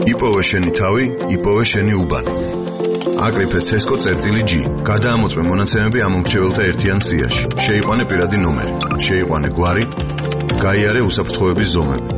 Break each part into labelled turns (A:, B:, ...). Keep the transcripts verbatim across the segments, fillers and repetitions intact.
A: იპოვე შენი თავი, იპოვე შენი უბანი. აკრიფე ცესკო წერტილი G. გადაამოწმე მონაცემები ამომრჩეველთა ერთიან სიაში. შეიყვანე პირადი ნომერი, შეიყვანე გვარი, გაიარე უსაფრთხოების ზომები.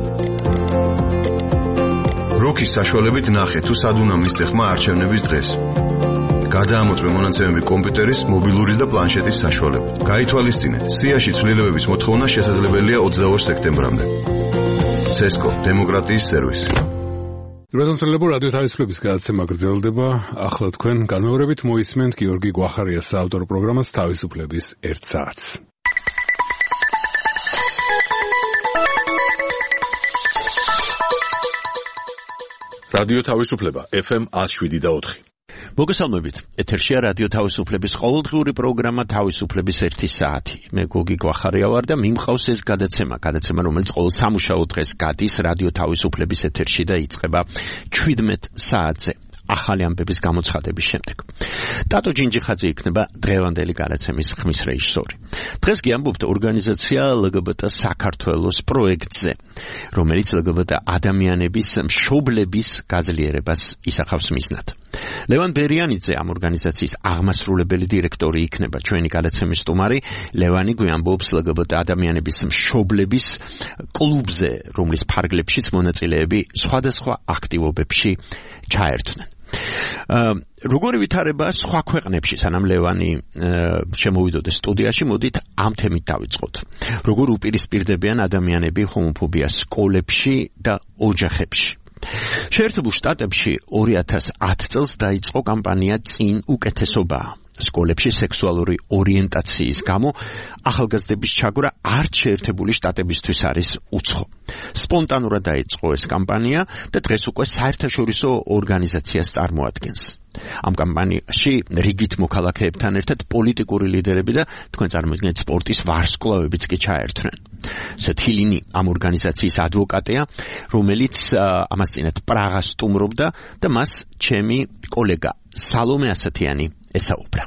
A: როქის საშუალებით ნახე თუ სად უნდა მისცე ხმა არჩევნების დღეს. გადაამოწმე მონაცემები კომპიუტერის, მობილურის და პლანშეტის საშუალებით. გაითვალისწინეთ, სიაში ცვლილებების მოთხოვნა შესაძლებელია ოცდაორ სექტემბრამდე. ცესკო, დემოკრატიის სერვისი.
B: რადიოთელეფო რადიო თავისუფლების გადაცემა გრძელდება. ახლა თქვენ განმეორებით მოისმენთ გიორგი გვახარიას საავტორო პროგრამას თავისუფლების ერთ საათს.
C: რადიო თავისუფლება F M one oh seven და four.
D: მოგესალმებით. ეთერშია რადიო თავისუფლების ყოველდღიური პროგრამა თავისუფლების ერთი საათი. მე გოგი გვახარია ვარ და მიმყავს ეს გადაცემა, გადაცემა რომელიც ყოველ სამუშაო დღეს გადის რადიო თავისუფლების ეთერში და იწყება შვიდმეტ საათზე. ახალი ამბების გამოცხადების შემდეგ. ტატო ჯინჯიხაძე იქნება დღევანდელი გადაცემის ხმის რეჟისორი. დღეს კი ამბობთ ორგანიზაცია L G B T საქართველოს პროექტზე, რომელიც L G B T ადამიანების მშობლების გაძლიერებას ისახავს მიზნად. ლევან ბერიანიძე ამ ორგანიზაციის აღმასრულებელი დირექტორი იქნება ჩვენი გადაცემის სტუმარი. ლევანი გვიამბობს L G B T ადამიანების მშობლების კლუბზე, რომლის ფარგლებშიც მონაწილეები სხვადასხვა აქტივობებში ჩაერთვნენ. როგორი ვითარება სხვა ქვეყნებში, სანამ ლევანი შემოვიდოდეს სტუდიაში, მოდით ამ თემით დავიწყოთ. როგორ უპირისპირდებიან ადამიანები ჰომოფობიას სკოლებში და ოჯახებში. შეერთებულ შტატებში ორი ათას ათი წელს დაიწყო კამპანია წინ უკეთესობა. სკოლებში სექსუალური ორიენტაციის გამო ახალგაზრდების ჩაგვრა არც შეერთებული შტატებისთვის არის უცხო. სპონტანურად დაიწყო ეს კამპანია და დღეს უკვე საერთაშორისო ორგანიზაციას წარმოადგენს. ამ კამპანიაში რიგით მოქალაქეებთან ერთად პოლიტიკური ლიდერები და თქვენ წარმოგიდგენთ სპორტის ვარსკვლავებიც კი ჩაერთვნენ. სეთილინი ამ ორგანიზაციის ადვოკატია, რომელიც ამას წინათ პრაღას სტუმრობდა და მას ჩემი კოლეგა სალომე ასათიანი ესაუბრა.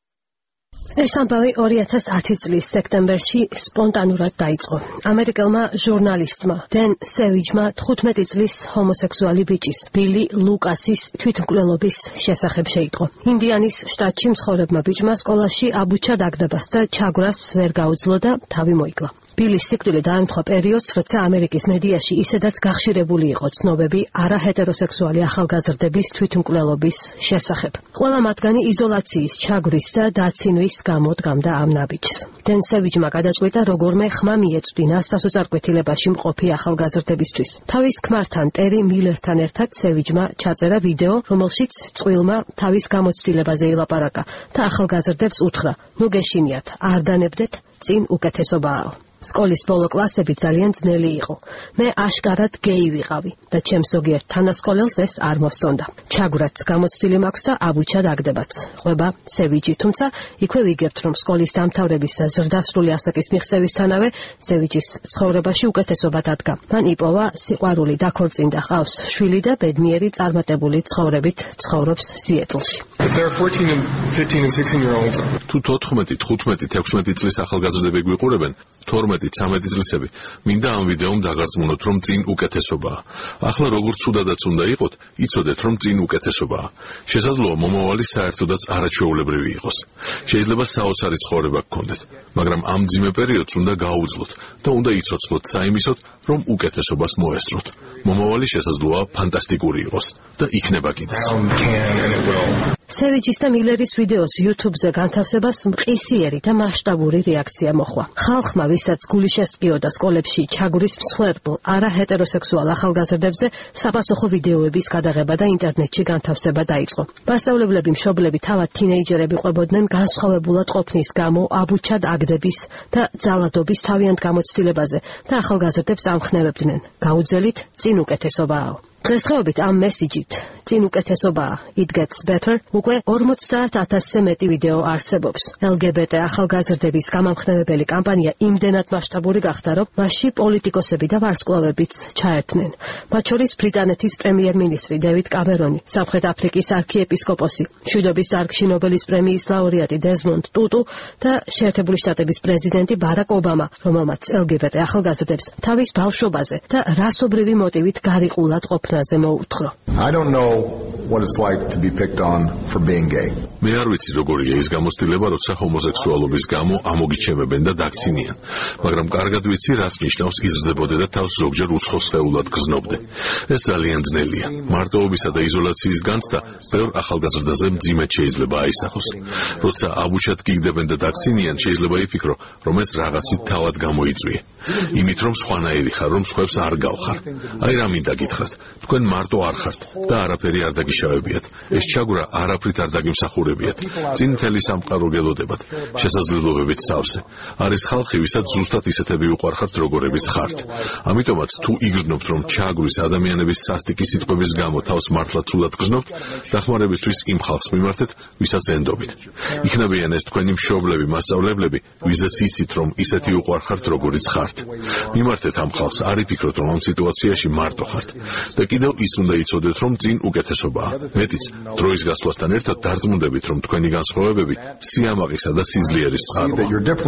E: ეს ამბავი ორი ათას ათი წლის სექტემბერში სპონტანურად დაიწყო. ამერიკელმა ჟურნალისტმა დენ სევიჯმა თხუთმეტი წლის ჰომოსექსუალი ბიჭის ბილი ლუკასის თვითმკვლელობის შესახებ შეიტყო. ინდიანის შტატში მცხოვრებმა ბიჭმა სკოლაში აბუჩა დაგდებას და ჩაგვრას ვერ გაუძლო და თავი მოიკლა. ბილის სიკვდილი დაემთხვა პერიოდს, როცა ამერიკის მედიაში ისედაც გახშირებული იყო ცნობები არაჰეტეროსექსუალი ახალგაზრდების თვითმკვლელობის შესახებ. ყველა მათგანი იზოლაციის, ჩაგვრის და დაცინვის გამო დგამდა ამ ნაბიჯს. დენ სევიჯმა გადაწყვიტა როგორმე ხმა მიეწვდინა სასოწარკვეთილებაში მყოფი ახალგაზრდებისთვის. თავის ქმართან ტერი მილერთან ერთად სევიჯმა ჩაწერა ვიდეო, რომელშიც წყვილმა თავის გამოცდილებაზე ილაპარაკა და ახალგაზრდებს უთხრა: "ნუ გეშინიათ, არ დანებდეთ, წინ უკეთესობაა." სკოლის ბოლო კლასები ძალიან ძნელი იყო. მე აშკარად გეი ვიყავი და ჩემს ზოგიერთ თანასკოლელს ეს არ მოსონდა. ჩაგვრაც გამოცდილი მაქვს და აბუჩა დაგდებაც. ყვება სევიჯი, თუმცა იქვე ვიგებთ, რომ სკოლის დამთავრების ზრდასრული ასაკის მიღწევისთანავე სევიჯის ცხოვრებაში უკეთესობა დადგა. მან იპოვა სიყვარული, დაქორწინდა, ჰყავს შვილი და ბედნიერი წარმატებული ცხოვრებით ცხოვრობს სიეტლში.
C: თუ თოთხმეტი, თხუთმეტი, თექვსმეტი წლის ახალგაზრდები გვიყურებენ, თორმეტი, ცამეტი წლისები, მინდა ამ ვიდეომ დაგარწმუნოთ, რომ წინ უკეთესობაა. ახლა როგორც ცუდადაც უნდა იყოთ, იცოდეთ, რომ წინ უკეთესობაა. შესაძლოა მომავალი საერთოდაც არაჩვეულებრივი იყოს. შეიძლება საოცარი ცხოვრება გქონდეთ, მაგრამ ამ მძიმე პერიოდს უნდა გაუძლოთ და უნდა იცოცხლოთ საიმისოდ, რომ უკეთესობას მოესწროთ. მომავალი შესაძლოა ფანტასტიკური იყოს და იქნება კიდეც.
E: სევიჯის და მილერის ვიდეოს YouTube-ზე განთავსებას მყისიერი და მასშტაბური რეაქცია მოჰყვა. ხალხმა, ვისაც გული შესტყიოდა სკოლებში ჩაგვრის მსხვერპლ არაჰეტეროსექსუალ ახალგაზრდებზე, საპასუხო ვიდეოების გადაღება და ინტერნეტში განთავსება დაიწყო. მასწავლებლები, მშობლები, თავად თინეიჯერები ყვებოდნენ განსხვავებულად ყოფნის გამო აბუჩად აგდების და ძალადობის თავიანთ გამოცდილებაზე და ახალგაზრდებს ამხნევებდნენ: გაუძელით, წინ უკეთესობაა. დღესდღეობით ამ მესიჯით წინ უკეთესობაა It Gets Better, უკვე ორმოცდაათ ათასზე მეტი ვიდეო არსებობს. ელ ჯი ბი ტი ახალგაზრდების გამამხნევებელი კამპანია იმდენად მასშტაბური გახდა, რომ მასში პოლიტიკოსები და ვარსკვლავებიც ჩაერთნენ. მათ შორის ბრიტანეთის პრემიერ-მინისტრი დევიდ კამერონი, სამხრეთ აფრიკის არქიეპისკოპოსი, მშვიდობის დარგში ნობელის პრემიის ლაურეატი დეზმონდ ტუტუ და შეერთებული შტატების პრეზიდენტი ბარაკ ობამა, რომელმაც ელ ჯი ბი ტი ახალგაზრდებს თავის ბავშვობაზე და რასობრივი მოტივით გარიყულად ყოფნაზე მოუთხრა.
F: I don't know what it's like to be picked on for being gay.
C: მე არ ვიცი როგორია ის გამოცდილება, როცა ჰომოსექსუალობის გამო ამოგიჩემებენ და დაქცინიან, მაგრამ კარგად ვიცი, რას ნიშნავს იზრდებოდე და თავს ზოგჯერ უცხო სხეულად გზნობდე. ეს ძალიან ძნელია. მარტოობისა და იზოლაციის განცდა ბევრ ახალგაზრდაზე მძიმედ შეიძლება აისახოს. როცა აბუჩად გიგდებენ და დაქცინიან, შეიძლება იფიქრო, რომ ეს რაღაცით თავად გამოიწვიე. იმით რომ სხვანაირი ხარ, რომ სხვებს არ გავხარ. აი რა მინდა გითხრათ, თქვენ მარტო არ ხართ და არაფერი არ დაგიშავებიათ. ეს ჩაგვრა არაფრით არ დაგიმსახურებიათ. წინ მთელი სამყარო გელოდებათ, შესაძლებლობებით სავსე. არის ხალხი, ვისაც ზუსტად ისეთები უყვარხართ, როგორებიც ხართ. ამიტომაც თუ იგრძნობთ, რომ ჩაგვის ადამიანების სასტიკი სიტყვების გამო თავს მართლა ცუდად გრძნობთ, დახმარებისთვის იმ ხალხს მიმართეთ, ვისაც ენდობით. იქნებიან ეს თქვენი მშობლები, მასწავლებლები, ვიზაც იცით, რომ ისეთი უყვარხართ, როგორიც ხართ. მიმართეთ ამ ხალხს, არ იფიქროთ, რომ ამ სიტუაციაში მარტო ხართ. და კიდევ ის უნდა იცოდეთ, რომ წინ უკეთესობაა. მეტიც, დროის გასვლასთან ერთად დარწმუნდებით, რომ თქვენი განსხვავებები სიამაყისა და სიძლიერის წყაროა.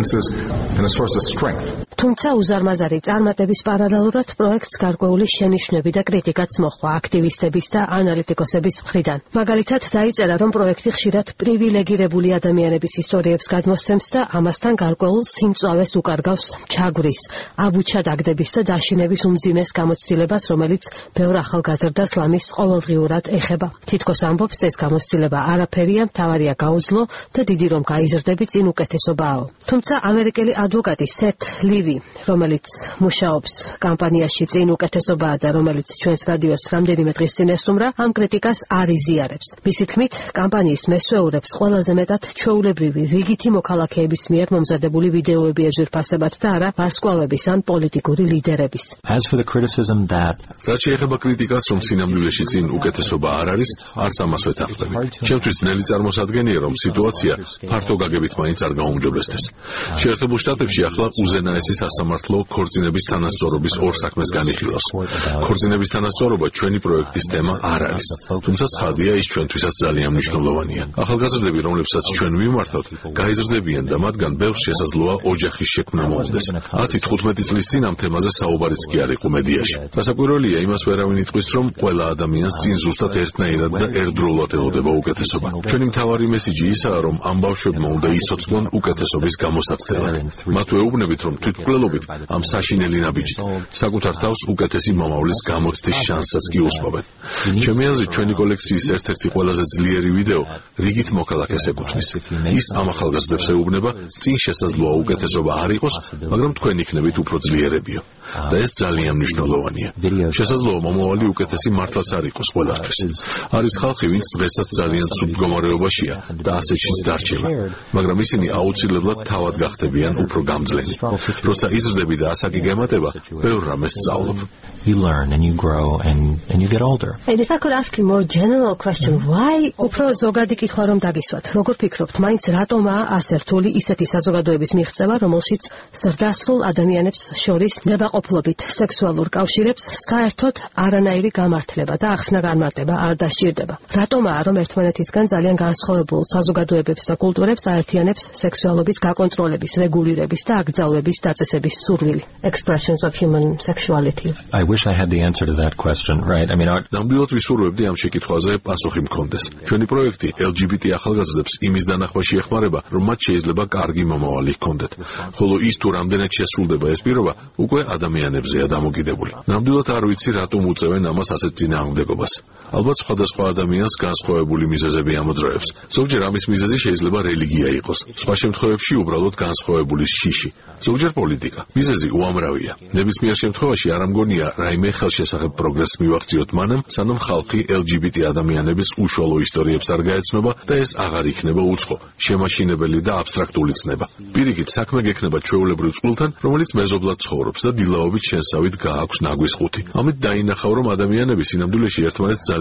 E: თუმცა უზარმაზარი წარმატების პარალელურად პროექტს გარკვეული შენიშვნები და კრიტიკაც მოჰყვა აქტივისტების და ანალიტიკოსების მხრიდან. მაგალითად, დაიწერა, რომ პროექტი ხშირად პრივილეგირებული ადამიანების ისტორიებს გადმოსცემს და ამასთან გარკვეულ სიმწვავეს უკარგავს ჩაგვრის, აბუჩად აგდების და დაშინების უმძიმეს გამოცდილებას, რომელიც ბევრ ახალგაზრდას ლამის ყოველდღიურად ეხება. თითქოს ამბობს, ეს გამოცდილება არაფერია, მთავარია გაუძლო და დიდი რომ გაიზრდები წინ უკეთესობაო. თუმცა ამერიკელი ადვოკატი სეთ ლივი, რომელიც მუშაობს კამპანიაში წინ უკეთესობაა და რომელიც ჩვენს რადიოს რამდენიმე დღის წინ ესტუმრა, ამ კრიტიკას არ იზიარებს. მისი თქმით, კამპანიის მესვეურებს ყველაზე მეტად ჩვეულებრივი რიგითი მოქალაქეების მიერ მომზადებული ვიდეოები ეძვირფასებათ და არა ვარსკვლავების ან პოლიტიკური ლიდერების.
G: As for the criticism that
C: რაც შეეხება კრიტიკას, რომ სინამდვილეში წინ უკეთესობა არ არის, არც ამას ვეთანხმები. ჩემთვის ძნელი წარმოსადგენია, რომ სიტუაცია ფართო გაგებით მაინც არ გაუმჯობესდეს. შეერთებულ შტატებში ახლა უზენაესი სასამართლო ქორწინების თანასწორობის ორ საქმეს განიხილავს. ქორწინების თანასწორობა ჩვენი პროექტის თემა არ არის. თუმცა ცხადია, ის ჩვენთვისაც ძალიან მნიშვნელოვანია. ახალგაზრდები, რომლებსაც ჩვენ ვიმართავთ, გაიზრდებიან და მათგან ბევრს შესაძლოა ოჯახის შექმნა მოხდეს. ათი თხუთმეტი წლის წინ ამ თემაზე საუბარიც კი არ იყო მედიაში. გასაკვირველია, იმას ვერავინ იტყვის, რომ ყველა ადამიანს წინ ზუსტად ერთნაირად და ერთდროულად ელოდება უკეთესობა. ჩვენი მთავარი მესიჯი ისაა, რომ ამ ბავშვებმა უნდა იცოცხლონ უკეთესობის გამოსაცდელად. მათ ვეუბნებით, რომ თვითმკვლელობით ამ საშინელი ნაბიჯით საკუთარ თავს უკეთესი მომავლის გამოცდის შანსსაც კი უსპობენ. ჩემი აზრით, ჩვენი კოლექციის ერთ-ერთი ყველაზე ძლიერი ვიდეო რიგით მოქალაქეს ეკუთვნის. ის ამ ახალგაზრდებს ეუბნება, წინ შესაძლოა უკეთესობა არ იყოს, მაგრამ თქვენ იქნებით უფრო ძლიერებიო. და ეს ძალიან მნიშვნელოვანია. შესაძლოა მომავალი უკეთესი მართლაც არ იყოს ყველასთვის. არის ხალხი, ვინც დღესაც ძალიან ცუდ მდგომარეობაშია და ასეთშიც დარჩება, მაგრამ ისინი აუცილებლად თავად გახდებიან უფრო გამძლენი. როცა იზრდები და ასაკი გემატება, ბევრ რამეს სწავლობ.
G: you learn and you grow and and you get older.
E: And if I could ask you more general question, why უფრო ზოგადი კითხვა რომ დაგისვათ, როგორ ფიქრობთ, მაინც რატომაა ასე რთული ისეთი საზოგადოების მიღწევა, რომელშიც ზრდასრულ ადამიანებს შორის ნებაყოფლობით სექსუალურ კავშირებს საერთოდ არანაირი გამართლება და ახსნა განმარტება არ დასჭირდება. რატომაა, რომ ერთმანეთისგან ძალიან განსხვავებულ საზოგადოებებს და კულტურებს აერთიანებს სექსუალობის გაკონტროლების, რეგულირების და აკრძალვების დაწესების სურვილი? Expressions of human sexuality.
G: I wish I had the answer to that question, right? I mean, our...
C: ნამდვილად ვისურვებდი ამ შეკითხვაზე პასუხი მქონდეს. ჩვენი პროექტი ელ ჯი ბი ტი ახალგაზრდებს იმის დანახვაში ეხმარება, რომ მათ შეიძლება კარგი მომავალი ჰქონდეთ. ხოლო ის თუ რამდენად შესრულდება ეს პირობა, უკვე ადამიანებზეა დამოკიდებული. ნამდვილად არ ვიცი, რატომ უწევენ ამას ასეთ წინააღმდეგობას. ალბათ სხვადასხვა ადამიანს განსხვავებული მიზეზები ამოძრავებს. ზოგჯერ ამის მიზეზი შეიძლება რელიგია იყოს, სხვა შემთხვევებში უბრალოდ განსხვავებული შიში, ზოგჯერ პოლიტიკა. მიზეზი უამრავია. ნებისმიერ შემთხვევაში არ ამგონია რაიმე ხელშესახებ პროგრესს მივახციოთ მანამ, სანამ ხალხი ელ ჯი ბი ტი ადამიანების უშუალო ისტორიებს არ გაეცნობა და ეს აღარ იქნება უცხო, შემაშინებელი და აბსტრაქტული ცნება. პირიქით, საქმე გექნება ჩვეულებრივ წყვილთან, რომელიც მეზობლად ცხოვრობს და დილაობით შენსავით გააქვს ნაგვის ხუთი. ამით დაინახავ, რომ ადამიანები სინამდვილეში ერთმანეთს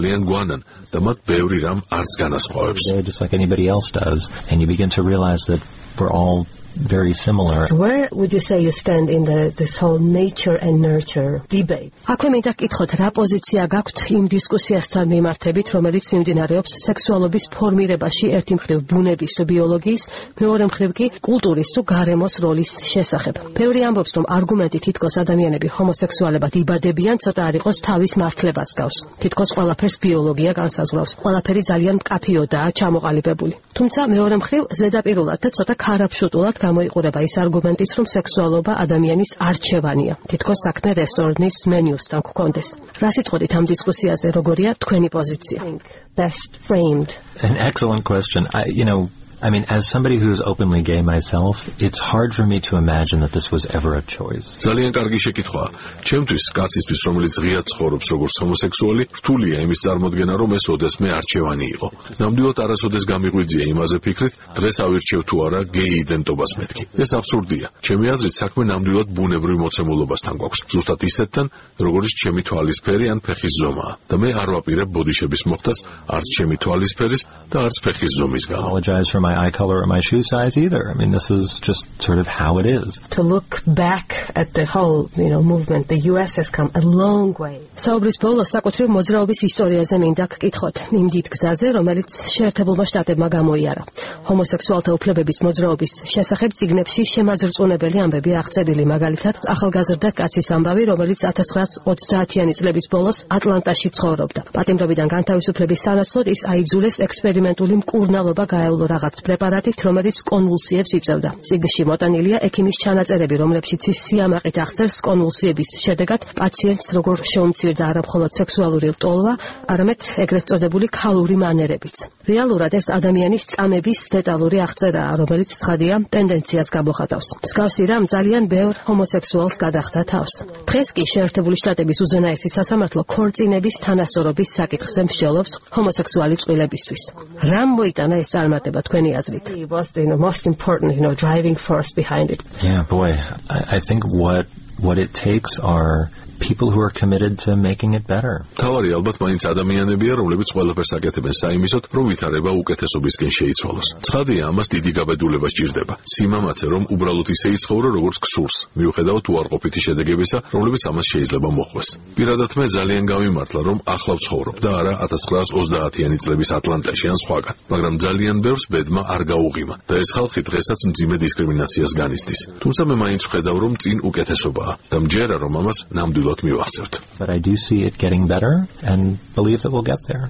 C: ძალიან გვანან და მათ ბევრი რამ არც განასხვავებს.
G: They're just like anybody else does, and you begin to realize that we're all very similar.
E: Where would you say you stand in the this whole nature and nurture debate? აქვე მინდა გკითხოთ, რა პოზიცია გაქვთ იმ დისკუსიასთან მიმართებით, რომელიც მიმდინარეობს სექსუალობის ფორმირებაში, ერთი მხრივ ბუნების თუ ბიოლოგიის, მეორე მხრივ კი კულტურის თუ გარემოს როლის შესახებ. ბევრი ამბობს, რომ არგუმენტი თითქოს ადამიანები ჰომოსექსუალებად იბადებიან, ცოტა არ იყოს თავის მართლებას გავს. თითქოს ყველაფერს ბიოლოგია განსაზღვრავს. ყველაფერი ძალიან მკაფიოდაა ჩამოყალიბებული. თუმცა მეორე მხრივ ზედაპირულად და ცოტა ქარაფშუტულად გამოიყურება ის არგუმენტიც, რომ სექსუალობა ადამიანის არჩევანია. თითქოს საქმე რესტორნის მენიუსთან გქონდეს. რა სიტყვით ამ დისკუსიაზე როგორია თქვენი პოზიცია? Best framed.
G: An excellent question. I, you know, I mean, as somebody who's openly gay myself, it's hard for me to imagine that this was ever a choice.
C: ძალიან კარგი შეკითხვაა. ჩემთვის, კაცისთვის, რომელიც ღია ცხოვრობს როგორც ჰომოსექსუალი, რთულია იმის წარმოდგენა, რომ ეს ოდესმე არჩევანი იყო. ნამდვილად არასოდეს გამიღვიძია იმაზე ფიქრით, დღეს ავირჩევ თუ არა გეი იდენტობას მეთქი. ეს აბსურდია. ჩემი აზრით, საქმე ნამდვილად ბუნებრივ მოცემულობასთან გვაქვს. ზუსტად ისეთთან, როგორც ჩემი თვალისფერი ან ფეხის ზომაა. და მე არ ვაპირებ ბოდიშების მოხდას არც ჩემი თვალისფერის და არც ფეხის ზომის გამო.
G: Apologize for my eye color or my shoe size either. I mean, this is just sort of how it is.
E: To look back at the whole, you know, movement, the U S has come a long way. საუბრის ბოლოს საკუთრივ მოძრაობის ისტორიაზე მინდა გკითხოთ იმ დიდ გზაზე, რომელიც შეერთებულმა შტატებმა გამოიარა. ჰომოსექსუალთა უფლებების მოძრაობის შესახებ წიგნებში შემაძრწუნებელი ამბები აღწერილი, მაგალითად, ახალგაზრდა კაცის ამბავი, რომელიც ათას ცხრაას ოცდაათიანი წლების ბოლოს ატლანტაში ცხოვრობდა. პატიმრობიდან განთავისუფლების სანაცვლოდ ის აიძულეს ექსპერიმენტული მკურნალობა გაევლო რაღაც პრეპარატით, რომელიც კონვულსიებს იწვევდა. წიგნში მოტანილია ექიმის ჩანაწერები, რომლებშიც ის სიამაყით აღწერს კონვულსიების შედეგად პაციენტს როგორ შეუმცირდა არა მხოლოდ სექსუალური ლტოლვა, არამედ ეგრეთ წოდებული ქალური მანერებიც. რეალურად ეს ადამიანის წამების დეტალური აღწერაა, რომელიც ცხადია ტენდენციას გამოხატავს. მსგავსი რამ ძალიან ბევრ ჰომოსექსუალს გადახდა თავს. დღეს კი შეერთებული შტატების უზენაესი სასამართლო ქორწინების თანასწორობის საკითხზე მსჯელობს ჰომოსექსუალი წყვილებისთვის. რამ მოიტანა ეს წარმატება თქვენი აზრით? He was the most important, you know, driving force behind it.
G: Yeah, boy, I, I think what what it takes are people who are committed to making it better.
C: თავარი ალბათ მაინც ადამიანებია, რომლებიც ყველაფერს აკეთებენ საიმისოდ, რომ ვითარება უკეთესობისკენ შეიცვალოს. ცხადია, ამას დიდი გაბედულება სჭირდება. სიმამაცე, რომ უბრალოდ ისე იცხოვრო, როგორც გსურს, მიუხედავად უარყოფითი შედეგებისა, რომლებიც ამას შეიძლება მოხვდეს. პირადად მე ძალიან გამიმართლა, რომ ახლა ვცხოვრობ და არა ათას ცხრაას ოცდაათიანი წლების ატლანტაში ან სხვაგან, მაგრამ ძალიან ბევრს ბედმა არ გაუღიმა და ეს ხალხი დღესაც მძიმე დისკრიმინაციას განიცდის. თუმცა მე მაინც ვხედავ, რომ წინ უკეთესობაა და მჯერა, რომ ამას ნამდვილად
G: But I do see it getting better and believe that we'll get there.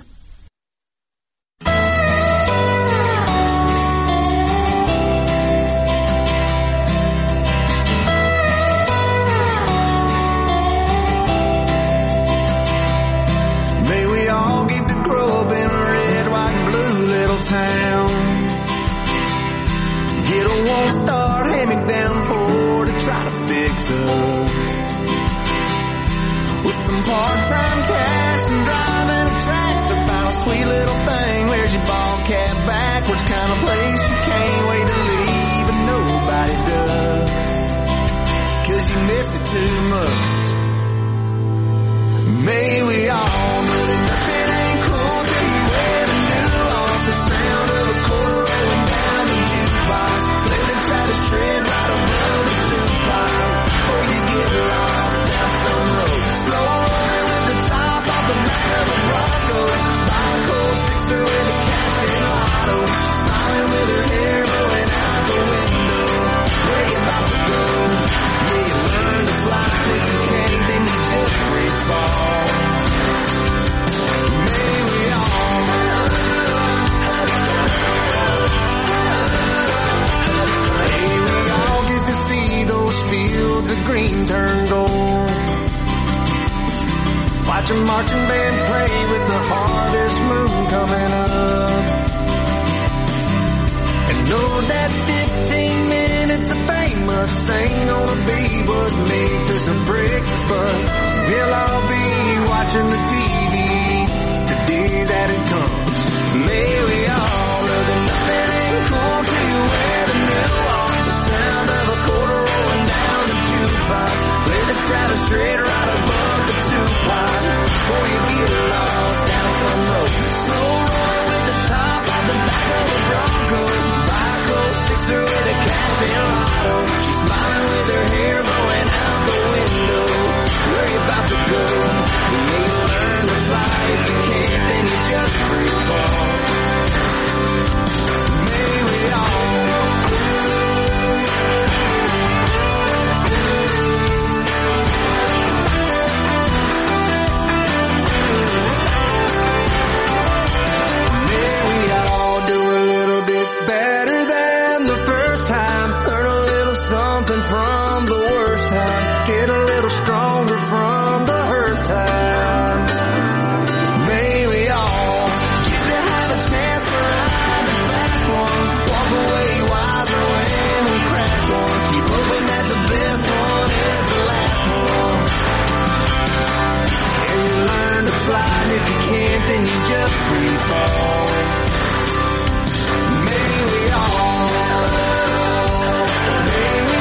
H: May we all get to grow up in a red, white, and blue little town. Get a one-star hand-me-down Ford to try to fix up. With some part-time cash and driving a tractor, found a sweet little thing. Where's your ball cap backwards? Kind of place you can't wait to leave, and nobody does. Cause you miss it too much. May we all know that nothing ain't cool till you ever knew. Off the sound of a quarter rolling down the jukebox. Play the saddest tread right above the two-pile. Before you get lost down some road. Slow running with the top off the back of a Bronco. Buy a cold sixer with a cash and lotto. Smiling with her hair blowing out the window. Where you about to go? Yeah, you learn to fly. If you can't, then you just free fall. May we all May we all get to see those fields of green turn gold. Watch a marching band play with the harvest moon coming up. And know that fifteen minutes of famous ain't gonna be what makes us a breakfast, but we'll all be watching the T V the day that it comes. May we all know that nothing ain't cool till you wear the new off the sound of a quarter rolling down the jukebox. Play the chatter straight right above the two-pile. Before you get lost down some get a little stronger from the hurt times. May we all get to have a chance to ride the fast one, walk away wiser when we crash one, keep hoping that the best one is the last one. And you learn to fly, and if you can't, then you just free fall. May we all, may we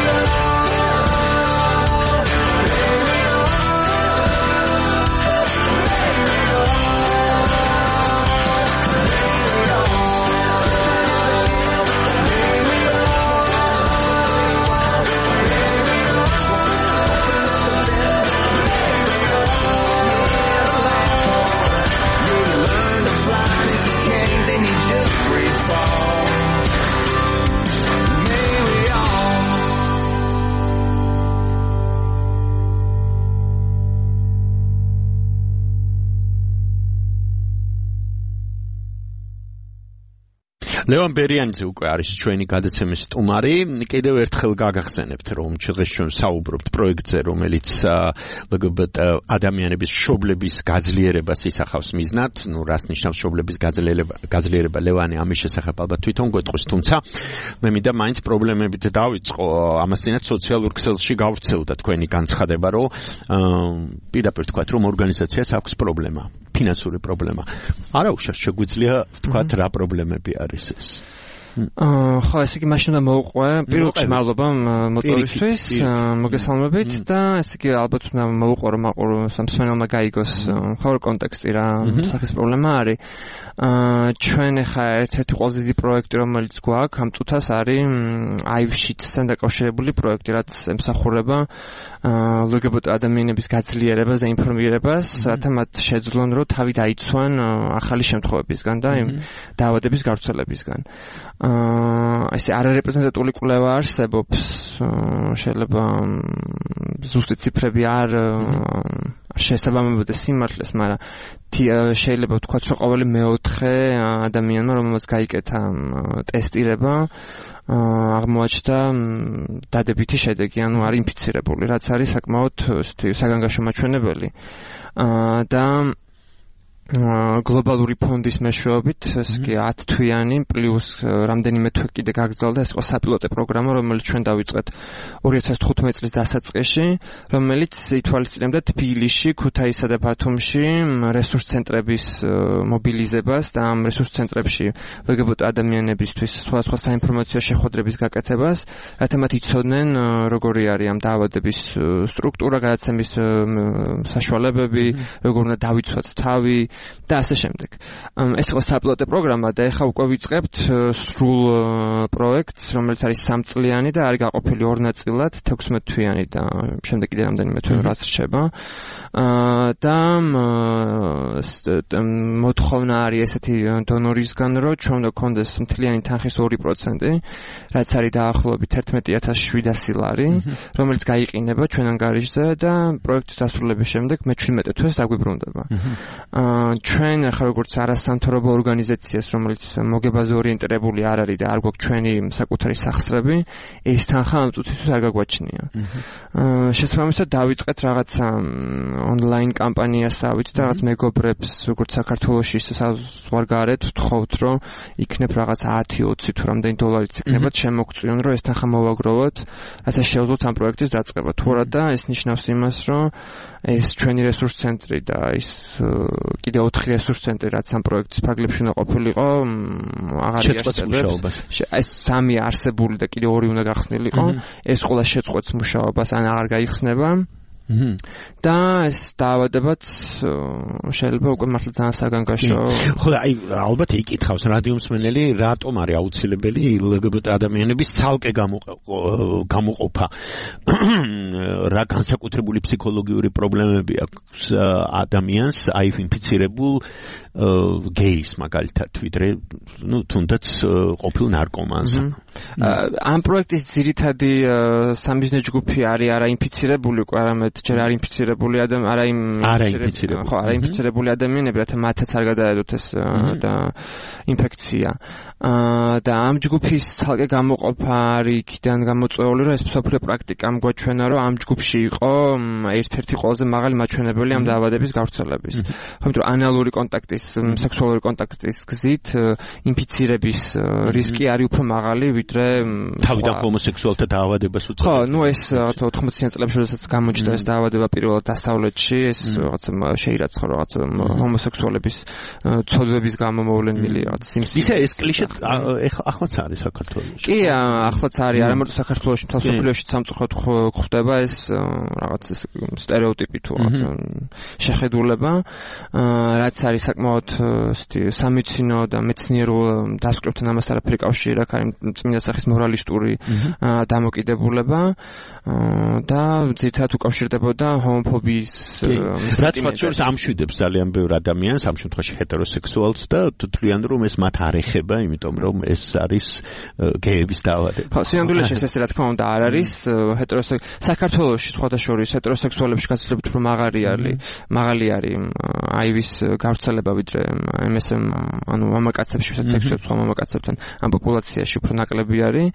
D: ლევან ბერიანიძე უკვე არის ჩვენი გადაცემის სტუმარი. კიდევ ერთხელ გაგახსენებთ, რომ დღეს ჩვენ საუბრობთ პროექტზე, რომელიც ლგბტ ადამიანების მშობლების გაძლიერებას ისახავს მიზნად. ნუ რას ნიშნავს მშობლების გაძლიერება? გაძლიერება ლევანი ამის შესახებ ალბათ თვითონ გვეტყვის, თუმცა მე მინდა მაინც პრობლემებით დავიწყო. ამასთანავე სოციალურ ქსელში გავრცელდა თქვენი განცხადება, რომ პირდაპირ თქვათ, რომ ორგანიზაციას აქვს პრობლემა, ფინანსური პრობლემა. არა უშავს შეგვიძლია თქვათ რა პრობლემები არის ეს?
I: აა ხო, ესე იგი მაშინ უნდა მოვყვე. პირველში მადლობა მოწვევისთვის, მოგესალმებით და ესე იგი ალბათ უნდა მოვყვე, რომ აყურ სამწმენელმა გაიგოს ხოლმე კონტექსტი რა სახის პრობლემა არის. აა ჩვენ ახლა ერთ-ერთი ყველაზე დიდი პროექტი, რომელიც გვაქვს ამ წუთას არის აივშიტსთან დაკავშირებული პროექტი, რაც ემსახურება ლგბტ ადამიანების გაძლიერებას და ინფორმირებას, რათა მათ შეძლონ, რომ თავი დაიცვან ახალი შემთხვევებისგან და იმ დაავადების გავრცელებისგან. აა ესე არარეპრეზენტატიული კვლევა არსებობს, შეიძლება ზუსტი ციფრები არ შესაბამებოდეს სიმართლეს, მაგრამ შეიძლება ვთქვათ, რომ ყოველი მეოთხე ადამიანმა, რომელმაც გაიკეთა ტესტირება, აღმოაჩნდა დადებითი შედეგი, ანუ არ ინფიცირებული, რაც არის საკმაოდ საგანგაშო მაჩვენებელი. და გლობალური ფონდის მეშვეობით, ესე იგი ათი თვიანი პლუს რამდენიმე თვე კიდე გაგრძელდა, ეს იყო საპილოტო პროგრამა, რომელიც ჩვენ დავიწყეთ ორი ათას თხუთმეტი წლის დასაწყისში, რომელიც ითვალისწინებდა თბილისში, ქუთაისსა და ბათუმში რესურს ცენტრების მობილიზებას და ამ რესურს ცენტრებში ლგბტ ადამიანებისთვის სხვადასხვა საინფორმაციო შეხვედრების გაკეთებას, რათა მათ იცოდნენ როგორი არის ამ დაავადების სტრუქტურა, გადაცემის საშუალებები, როგორ უნდა დავიცვათ თავი და ასე შემდეგ. ეს იყო საპილოტო პროგრამა და ეხლა უკვე ვიწყებთ სრულ პროექტს, რომელიც არის სამწლიანი და არის გაყოფილი ორ ნაწილად, თექვსმეტი თვიანი და შემდეგ კიდე რამდენიმე თვე რაც რჩება. და მოთხოვნა არის ესეთი დონორისგან, რომ ჩვენ უნდა გქონდეს მთლიანი თანხის ორი პროცენტი, რაც არის დაახლოებით ერთმეტი ათას შვიდასი ლარი, რომელიც გაიყინება ჩვენ ანგარიშზე და პროექტის დასრულების შემდეგ მე ჩვიდმეტი თვეს დაგვიბრუნდება. ჩვენ ახლა როგორც არასამთავრობო ორგანიზაციას, რომელიც მოგებაზე ორიენტირებული არ არის და არ გვაქვს ჩვენი საკუთარი სახსრები, ეს თანხა ამ წუთისთვის არ გაგვაჩნია. შესაბამისად დავიწყეთ რაღაცა ონლაინ კამპანიას ავით და რაღაც მეგობრებს, როგორც საქართველოში, ისე საზღვარგარეთ ვთხოვთ, რომ იქნებ რაღაც ათი ოცი თუ რამდენი დოლარიც იქნებათ შემოგწიონ, რომ ეს თანხა მოვაგროვოთ, რათა შევძლოთ ამ პროექტის დაწყება. თუ არა და ეს ნიშნავს იმას, რომ ეს ჩვენი რესურს ცენტრი და ის კიდე ოთხი რესურს ცენტრი, რაც ამ პროექტის ფარგლებში უნდა ყოფილიყო, აღარ იარსებებს. ეს სამი არსებული და კიდე ორი უნდა გახსნილიყო. ეს ყველა შეწყვეტს მუშაობას, ან აღარ გაიხსნება. და ეს დაავადებაც შეიძლება უკვე მართლა ძალიან საგანგაშო.
D: ხო და აი ალბათ იკითხავს რადიომსმენელი, რატომ არის აუცილებელი ლგბტ ადამიანების ცალკე გამოყოფა? რა განსაკუთრებული ფსიქოლოგიური პრობლემები აქვს ადამიანს, აი ინფიცირებულ გეის მაგალითად ვიდრე ну თუნდაც ყოფილ ნარკომანს.
I: ამ პროექტის ძირითადი სამიზნე ჯგუფი არის არა ინფიცირებული, არამედ ჯერ არ ინფიცირებული ადამიანები, არა ინფიცირებული, ხო, არა ინფიცირებული ადამიანები, რათა მათაც არ გადაედოთ ეს და ინფექცია. და ამ ჯგუფის ცალკე გამოყოფა არის იქიდან გამოწვეული, რომ ეს მსოფლიო პრაქტიკამ გვაჩვენა, რომ ამ ჯგუფში იყო ერთ-ერთი ყველაზე მაღალი მაჩვენებელი ამ დაავადების გავრცელების. იმიტომ რომ ანალური კონტაქტის, სექსუალური კონტაქტის გზით ინფიცირების რისკი არის უფრო მაღალი, ვიდრე
D: თავიდან ჰომოსექსუალთა დაავადებას უწევს.
I: ხო, ну ეს ოთხმოციან წლებში, როდესაც გამოჩნდა ეს დაავადება პირველად დასავლეთში, ეს რაღაც შეირაცხა რაღაც ჰომოსექსუალების ცოდვების გამო მოვლენილი რაღაც სიმსივნე.
D: ისე ეს კლიშე ახლაც არის საქართველოში.
I: კი, ახლაც არის, არა მარტო საქართველოში, თავს მსოფლიოში სამწუხაროდ გვხვდება ეს რაღაც სტერეოტიპი თუ რაღაც შეხედულება, რაც არის საკმაოდ სამეცნიერო და მეცნიერულ დასკვნებთან ამას არაფერი კავშირი აქვს, არის წმინდა სახის მორალისტური დამოკიდებულება და ძირითადად უკავშირდებოდა ჰომოფობიის
D: რაც მათ შორის ამშვიდებს ძალიან ბევრ ადამიანს, ამ შემთხვევაში ჰეტეროსექსუალს და თვლიან რომ ეს მათ არ ეხება, იმიტომ რომ ეს არის გეების დაავადება.
I: ხო, სინამდვილეში ეს რა თქმა უნდა არ არის ჰეტეროსექსუალ საქართველოში სხვადასხვა ჰეტეროსექსუალებში გაცილებით უფრო მაღალი არის, მაღალი არის აივის გავრცელება ვიდრე ემ ეს ემ, ანუ მამაკაცებში, ვისაც სექსუალურ სხვა მამაკაცებთან ამ პოპულაციაში უფრო ნაკლები არის.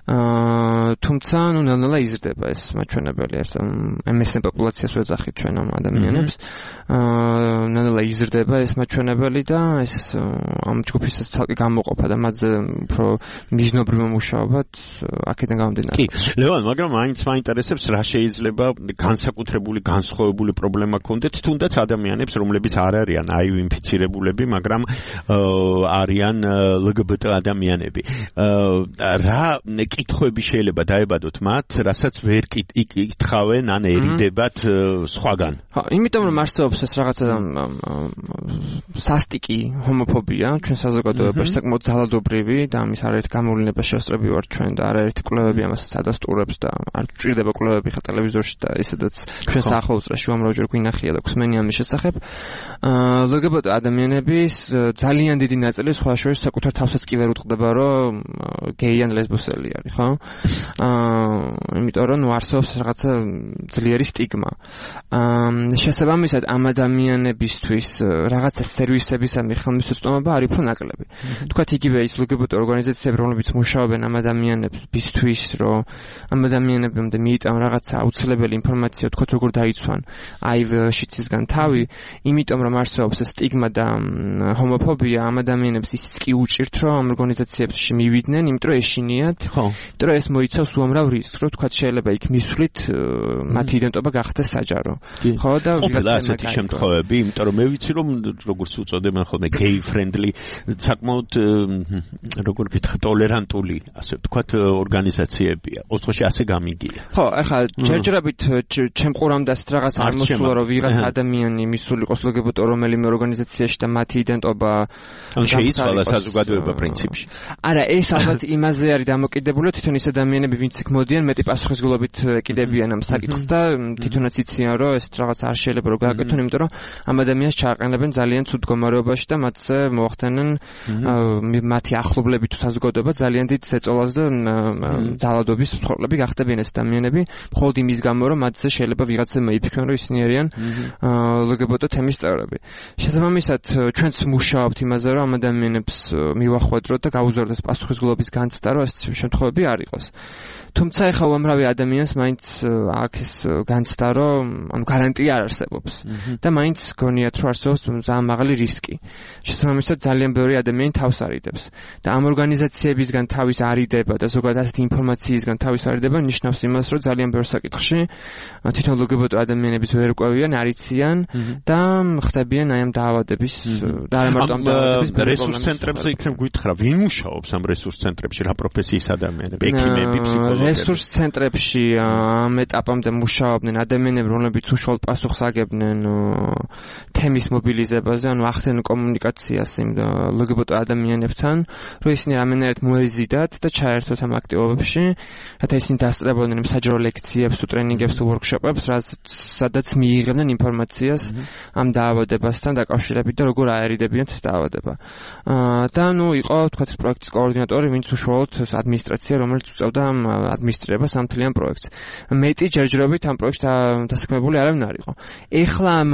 I: თუმცა, ну, ნელ-ნელა იზრდება ეს მაჩვენებელი, ეს ემ ეს ემ პოპულაციას ვეძახით ჩვენ ამ ადამიანებს. ნელ-ნელა იზრდება ეს მაჩვენებელი და ეს ამ ჯგუფის ცალკე გამოყოფა და მათზე უფრო მიზნობრივი მუშაობაც აქედან გამომდინარე.
D: კი, ლევან, მაგრამ მაინც მაინტერესებს რა შეიძლება განსაკუთრებული, განსხვავებული პრობლემა ქონდეთ, თუნდაც ადამიანებს, რომლებიც არ არიან აივ ინფიცირებულები, მაგრამ არიან ლ გბ ტ ადამიანები. რა კითხვები შეიძლება დაებადოთ მათ, რასაც ვერ იკითხავენ ან ერიდებათ სხვაგან?
I: ხო, იმიტომ რომ არსებობს ეს რაღაცა სასტიკი ჰომოფობია ჩვენ საზოგადოებაში, საკმაოდ ძალადობრივი და ამის არაერთი გამოვლენა შეესწრები ვარ ჩვენ და არაერთი კვლევები ამას ადასტურებს და არ ჭირდება კვლევები ხა ტელევიზორში და ისედაც ჩვენ საახლოუწრაში უამრავჯერ გვინახია და გვსმენია ამის შესახებ. ლ გბ ტ ადამიანების ძალიან დიდი ნაწილი სხვა შორის საკუთარ თავსაც კი ვერ უტყდება, რომ გეი ან ლესბოსელი არის, ხო? აა, იმიტომ რომ არსებობს რაღაცა ძლიერი სტიგმა. აა, შესაბამისად ამ ადამიანებისთვის რაღაცა სერვისების ამი ხელმისაწვდომობა არის უფრო ნაკლები. თქვათ იგივე ის ლ გბ ტ ორგანიზაციები, რომლებიც მუშაობენ ამ ადამიანებისთვის, რომ ამ ადამიანებამდე მიიტან რაღაცა აუცილებელი ინფორმაცია, თქვათ როგორ დაიცვან აივ შიცისგან თავი, იმიტომ რომ არსებობს სტიგმა და ჰომოფობია, ამ ადამიანებს ისიც კი უჭირთ, რომ ამ ორგანიზაციებში მივიდნენ, იმიტომ რომ ეშინიათ, ხო, იმიტომ რომ ეს მოიცავს უამრავ რისკს, რომ თქვათ შეიძლება იქ მისვლით მათი იდენტობა გახდეს საჯარო. ხო, და
D: ვიღაცა ასეთი შემთხვევები, იმიტომ რომ მე ვიცი რომ როგორც უწოდებენ ხოლმე gay friendly, საკმაოდ როგორ ვთქვა, ტოლერანტული, ასე ვთქვათ, ორგანიზაციებია. ოსტოში ასე გამიგია.
I: ხო, ახლა ჯერჯერობით ჩემ ყურამდე ასეთ რაღაც არ მოსულა, რომ ვიღაცა ადამიანი მისული იყოს ლ გბ ტ რომელიმე ორგანიზაციაში და მათი იდენტობა
D: ან შეიცვალა საზოგადოება პრინციპში.
I: არა, ეს ალბათ იმაზე არის დამოკიდებული, თვითონ ის ადამიანები, ვინც იქ მოდიან, მეტი პასუხისმგებლობით ეკიდებიან ამ საკითხს და თვითონაც იციან, რომ ეს რაღაც არ შეიძლება რომ გააკეთონ, იმიტომ რომ ამ ადამიანს ჩააყენებენ ძალიან ცუდ მდგომარეობაში და მათზე მოახდენენ მათი ახლობლები თუ საზოგადოება ძალიან დიდ ზეწოლას და ძალადობის მსხვერპლები გახდებიან ეს ადამიანები, მხოლოდ იმის გამო, რომ მათზე შეიძლება ვიღაცა მეიფიქრონ, რომ ისინი არიან ლ გბ ტ თემის წევრები. შესაბამისად, ჩვენც მუშაობთ იმაზე, რომ ამ ადამიანებს მივახვედროთ და გავუზარდოთ პასუხისმგებლობის განცდა, რომ ეს შემთხვევები არ იყოს. თუმცა ეხლა უამრავი ადამიანს მაინც აქ ეს განცდა, რომ ანუ გარანტია არ არსებობს და მაინც გონიათ, რომ არსებობს ძალიან მაღალი რისკი. შესაბამისად, ძალიან ბევრი ადამიანი თავს არიდებს და ამ ორგანიზაციებისგან თავის არიდება და ზოგადად ასეთი ინფორმაციისგან თავის არიდება ნიშნავს იმას, რომ ძალიან ბევრ საკითხში თვითონ ლ გბ ტ ადამიანების ვერ ყვევიან, არ იციან და ხდებიან აი ამ დაავადების და არა მარტო ამ დაავადების
D: რესურს ცენტრებზე იქნებ გითხრა, ვინ მუშაობს ამ რესურს ცენტრებში, რა პროფესიის ადამიანები, ექიმები, ფსიქოლოგები
I: რესურს ცენტრებში ამ ეტაპამდე მუშაობდნენ ადამიანები, რომლებიც უშუალოდ პასუხს აგებდნენ თემის მობილიზებაზე, ანუ ახდენენ კომუნიკაციას იმ ლგბტ ადამიანებთან, რომ ისინი რამენერად მოეზიდათ და ჩაერთოთ ამ აქტივობებში, რათა ისინი დასწრებოდნენ საჯარო ლექციებს, თუ ტრენინგებს, თუ ვორქშოპებს, სადაც მიიღებდნენ ინფორმაციას ამ დაავადებასთან დაკავშირებით და როგორ აერიდებინათ ეს დაავადება. და ნუ იყო თქვა ეს პროექტის კოორდინატორი, ვინც უშუალოდ ადმინისტრაცია, რომელიც უწევდა ამ ადმინისტრირებას ამ მთლიან პროექტს. მეტი ჯერჯერობით ამ პროექტში დასაქმებული არავინ არ იყო. ეხლა ამ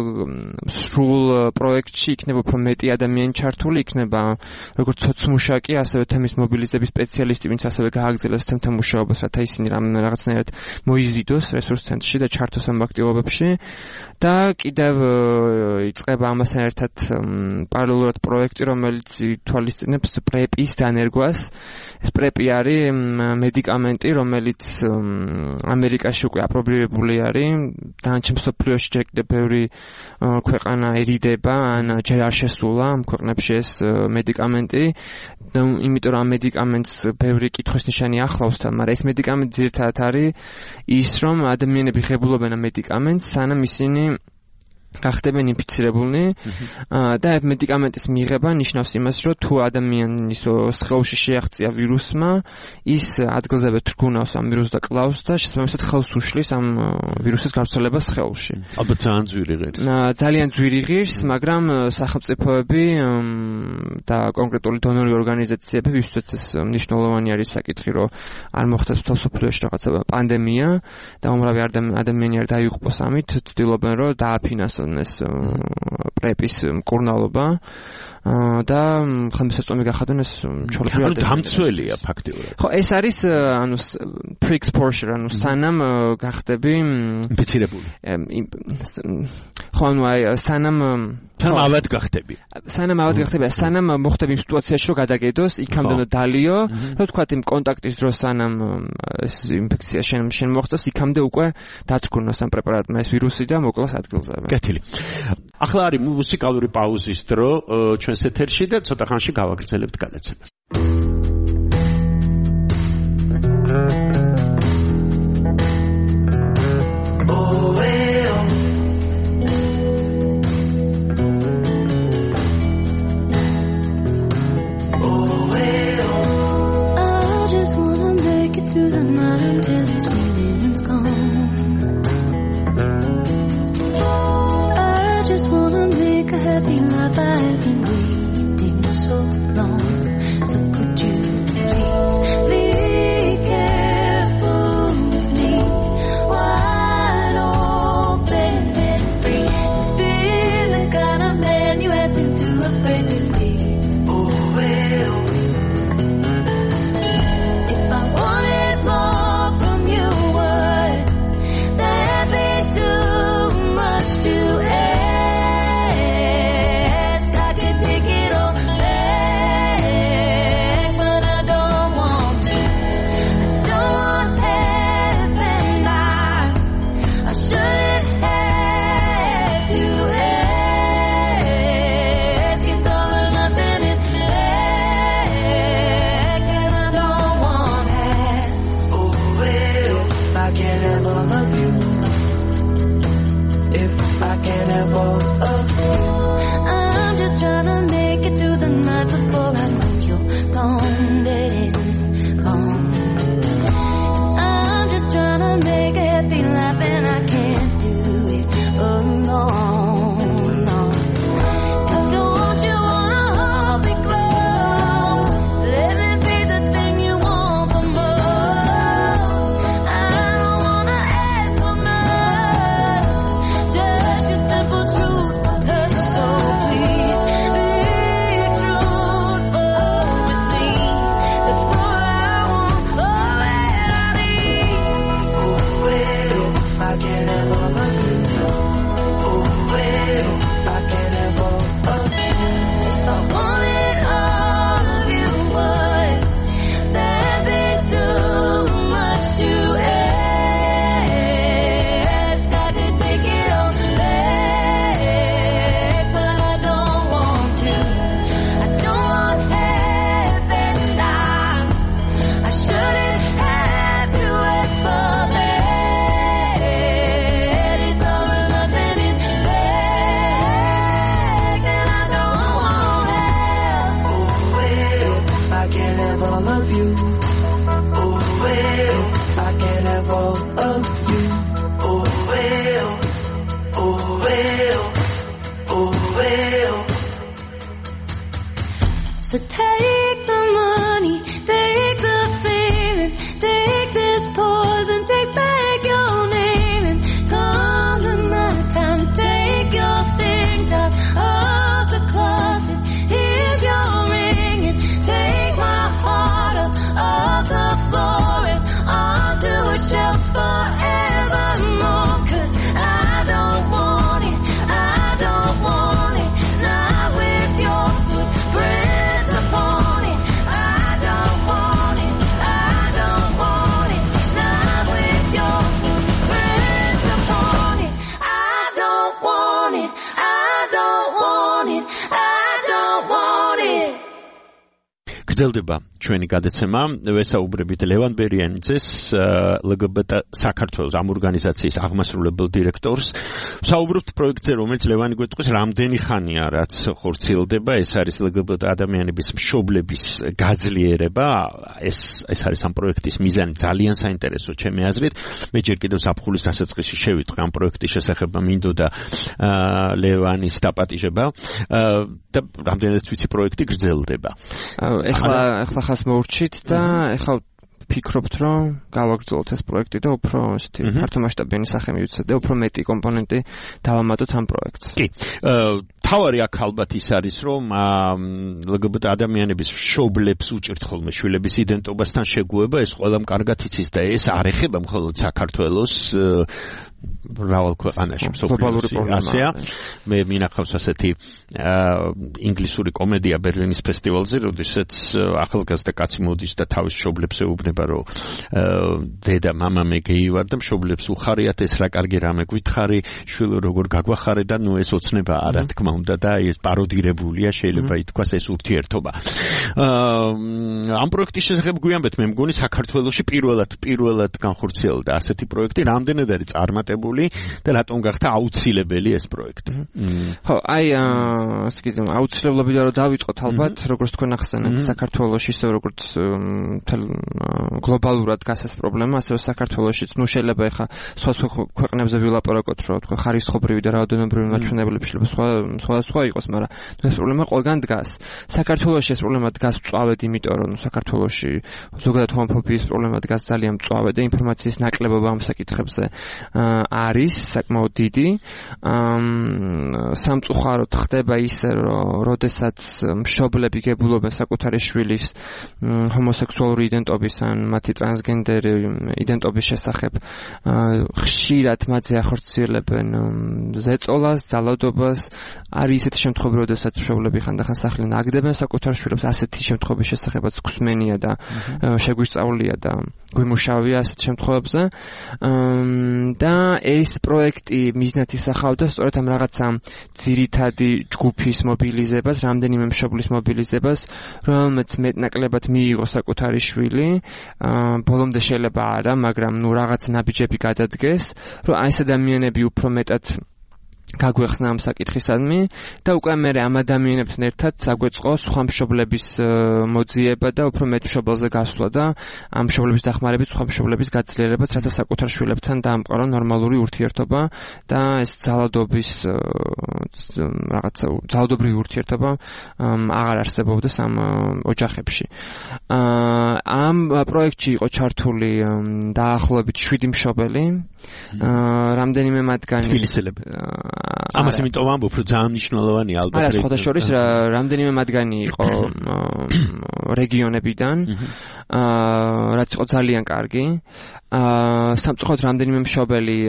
I: სრულ პროექტში იქნება უფრო მეტი ადამიანი ჩართული, იქნება როგორც სოციმუშაკი, ასევე თემის მობილიზების სპეციალისტი, ვინც ასევე გააგრძელებს თემთან მუშაობას, რათა ისინი რაღაცნაირად მოიზიდოს რესურს ცენტრში და ჩართოს ამ აქტივობებში. და კიდევ იწყება ამასთან ერთად პარალელურად პროექტი, რომელიც ითვალისწინებს პრეპის დანერგვას. ეს პრეპი არის მედიკამენტი, რომელიც ამერიკაში უკვე აპრობირებული არის. დანარჩენ მსოფლიოში ჯერ კიდევ ბევრი ქვეყანა ერიდება, ან ჯერ არ შესულა ამ ქვეყნებში ეს მედიკამენტი. იმიტომ რომ ამ მედიკამენტს ბევრი კითხვის ნიშანი ახლავს თან, მაგრამ ეს მედიკამენტი ძირითადად არის ის, რომ ადამიანები ღებულობენ ამ მედიკამენტს, სანამ ისინი გახდებენ ინფიცირებულნი და ეს მედიკამენტის მიღება ნიშნავს იმას, რომ თუ ადამიანის სხეულში შეაღწია ვირუსმა, ის ადგილზევე თრგუნავს ამ ვირუსს და კლავს და შესაბამისად ხელს უშლის ამ ვირუსის გავრცელებას სხეულში.
D: ალბათ ძალიან ძვირი ღირს.
I: ძალიან ძვირი ღირს, მაგრამ სახელმწიფოები და კონკრეტული დონორი ორგანიზაციები, ვისაც ეს მნიშვნელოვანი არის საკითხი, რომ არ მოხდეს მსოფლიოში რაღაცა პანდემია და უმრავი ადამიანი არ დაიღუპოს ამით, ცდილობენ რომ დააფინანსონ ეს პრეპის მკურნალობა და ხელმისაწვდომი გახადონ ეს ჩოლები.
D: ანუ დამცველია ფაქტიურად.
I: ხო, ეს არის ანუ pre-exposure, ანუ სანამ გახდები
D: ინფიცირებული.
I: ხო, ანუ სანამ
D: სანამ ავად გახდები.
I: სანამ ავად გახდები, სანამ მოხდები იმ სიტუაციაში, რომ გადაგედოს, იქამდე უნდა დალიო, რომ თქვათ იმ კონტაქტის დროს სანამ ეს ინფექცია შენ შენ მოხდეს, იქამდე უკვე დათრგუნოს ამ პრეპარატმა ეს ვირუსი და მოკლას ადგილზევე.
D: კეთილი. ახლა არის მუსიკალური პაუზის დრო ჩვენს ეთერში და ცოტა ხანში გავაგრძელებთ გადაცემას.
J: I've been waiting so long, so So take the money, take the feeling, take this poison, take back your name, and come the night time, take your things out of the closet. Here's your ring, and take my heart up off the floor and onto a shelf forevermore. 'Cause I don't want it, I don't want it, not with your footprints upon it. I don't want it, I don't want it, not with your footprints upon it. I don't want it, I don't want it, I don't want it.
D: გრძელდება ჩვენი გადაცემა. ვესაუბრებით ლევან ბერიანიძეს, ელ გი ბი ტი საქართველოს ამ ორგანიზაციის აღმასრულებელ დირექტორს. ვსაუბრობთ პროექტზე, რომელიც ლევანი გვეტყვის რამდენი ხანია, რაც ხორციელდება. ეს არის ელ გი ბი ტი ადამიანების მშობლების გაძლიერება. ეს ეს არის ამ პროექტის მიზანი, ძალიან საინტერესო ჩემი აზრით. მე ჯერ კიდევ საფხულის დასაწყისში შევიტყვი ამ პროექტის შესახებ, მინდოდა ლევანის დაპატიჟება და რამდენადაც ვიცი პროექტი გრძელდება.
I: ეხლა ეხლა ხას მოურჩით და ეხლა ფიქრობთ რომ გავაგრძელოთ ეს პროექტი და უფრო ესეთი ფართომასშტაბიანი სახე მივიცეთ და უფრო მეტი კომპონენტი დავამატოთ ამ პროექტს.
D: კი. თავარი აქ ალბათ ის არის რომ ელ გი ბი ტი ადამიანების მშობლებს უჭირთ ხოლმე შვილების იდენტობასთან შეგუება, ეს ყველამ კარგად იცის და ეს არ ეხება მხოლოდ საქართველოს მრავალ ქვეყანაში
I: გლობალური პრობლემაა.
D: მე მინახავს ასეთი ინგლისური კომედია ბერლინის ფესტივალზე, როდესაც ახალგაზრდა კაცი მოდის და თავის მშობლებს ეუბნება, რომ დედა, მამა, მე გეი ვარ და მშობლებს უხარიათ, ეს რა კარგი რამე გვითხარი, შვილო როგორ გაგვახარე და ნუ ეს ოცნება არა თქმა უნდა და ეს პაროდირებულია, შეიძლება ითქვას ეს ურთიერთობა. ამ პროექტის შესახებ გვიანბეთ, მე მგონი საქართველოში პირველად პირველად განხორციელდა ასეთი პროექტი, რამდენად არის წარმატებული და რატომ გახდა აუცილებელი ეს პროექტი.
I: ხო, აი ასე იგი აუცილებლობიდან რომ დავიწყოთ ალბათ, როგორც თქვენ ახსენეთ, საქართველოში ისე როგორც გლობალურად გასეს პრობლემა, ასევე საქართველოშიც, ნუ შეიძლება ეხა სხვა სხვა ქვეყნებზე ვილაპარაკოთ, რომ თქვენ ხარისხობრივი და რაოდენობრივი მაჩვენებლები შეიძლება სხვა სხვა სხვა იყოს, მაგრამ ეს პრობლემა ყველგან დგას. საქართველოში ეს პრობლემა დგას მწვავედ, იმიტომ რომ საქართველოში ზოგადად ჰომოფობიის პრობლემა დგას ძალიან მწვავედ და ინფორმაციის ნაკლებობა ამ საკითხებზე არის საკმაოდ დიდი. სამწუხაროდ ხდება ისე, რომ როდესაც მშობლები გებულობენ საკუთარი შვილის ჰომოსექსუალური იდენტობის ან მათი ტრანსგენდერი იდენტობის შესახებ, ხშირად მათზე ახორციელებენ ზეწოლას, ძალადობას. არის ისეთი შემთხვევები, როდესაც მშობლები ხანდახან სახლიდან აგდებენ საკუთარ შვილებს, ასეთი შემთხვევების შესახებაც გვსმენია და შეგვისწავლია და გვიმუშავია ასეთ შემთხვევებზე. და ეს პროექტი მიზნად ისახავდა სწორედ ამ რაღაცა ძირითადი ჯგუფის მობილიზებას, რამდენიმე მშობლის მობილიზებას, რომელმაც მეტნაკლებად მიიღო საკუთარი შვილი, ბოლომდე შეიძლება არა, მაგრამ ნუ რაღაც ნაბიჯები გადადგეს, რომ აი ეს ადამიანები უფრო მეტად გაგვეხსნა ამ საკითხისადმი და უკვე მე ამ ადამიანებთან ერთად საგვეწყო სხვა მშობლების მოძიება და უფრო მეტ მშობელზე გასვლა და ამ მშობლების დახმარებით სხვა მშობლების გაძლიერებაც, რათა საკუთარ შვილებთან დაამყარა ნორმალური ურთიერთობა და ეს ძალადობის რაღაცა ძალადობრივი ურთიერთობა აღარ არსებობდეს ამ ოჯახებში. ამ პროექტში იყო ჩართული დაახლოებით შვიდი მშობელი, რამდენიმე მათგანი
D: თბილისელები. ამას იმიტომ ვამბობ, რომ ძალიან მნიშვნელოვანი ალბათ.
I: არა, სხვა შორის რამდენიმე მათგანი იყო რეგიონებიდან, რაც იყო ძალიან კარგი. სამწუხაროდ რამდენიმე მშობელი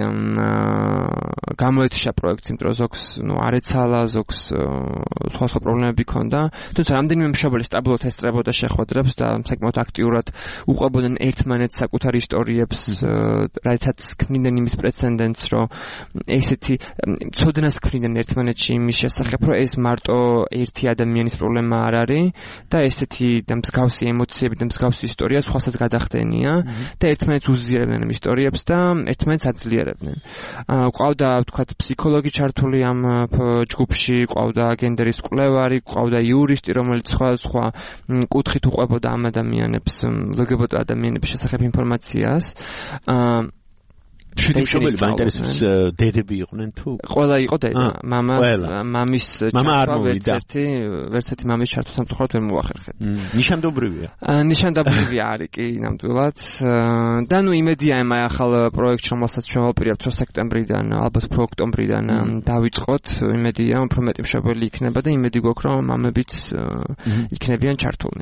I: გამოეთიშა პროექტს, იმიტომ რომ ზოგს ნუ არ ეცალა, ზოგს სხვა სხვა პრობლემები ჰქონდა. თუმცა რამდენიმე მშობელი სტაბილურად ესწრებოდა შეხვედრებს და საკმაოდ აქტიურად უყვებოდნენ ერთმანეთს საკუთარ ისტორიებს, რითაც ქმნიდნენ იმის პრეცედენტს, რომ ესეთი ცოდნას ქმნიდნენ ერთმანეთში იმის შესახებ, რომ ეს მარტო ერთი ადამიანის პრობლემა არ არის და ესეთი და მსგავსი ემოციები და მსგავსი ისტორია სხვასაც გადახდენია და ერთმანეთს უზიარებდნენ იმ ისტორიებს და ერთმანეთს აძლიერებდნენ. ყავდა ვთქვათ ფსიქოლოგი ჩართული ამ ჯგუფში, ყავდა გენდერის კვლევარი, ყავდა იურისტი, რომელიც სხვა სხვა კუთხით უყვებოდა ამ ადამიანებს, ლგბტ ადამიანების შესახებ ინფორმაციას.
D: შვიდი მშობელი მაინტერესებს დედები იყვნენ თუ?
I: ყველა იყო დედა. მამას, მამის
D: ჩართვა
I: ვერც ერთი, ვერც ერთი მამის ჩართვა სამწუხაროდ ვერ მოახერხეთ.
D: ნიშანდობრივია.
I: ნიშანდობრივია არის კი ნამდვილად. და ნუ იმედია ამ ახალ პროექტში, რომელსაც შევაპირებთ სექტემბრიდან, ალბათ ოქტომბრიდან დავიწყოთ, იმედია, უფრო მეტი მშობელი იქნება და იმედი გვაქვს, რომ მამებიც იქნებიან ჩართულნი.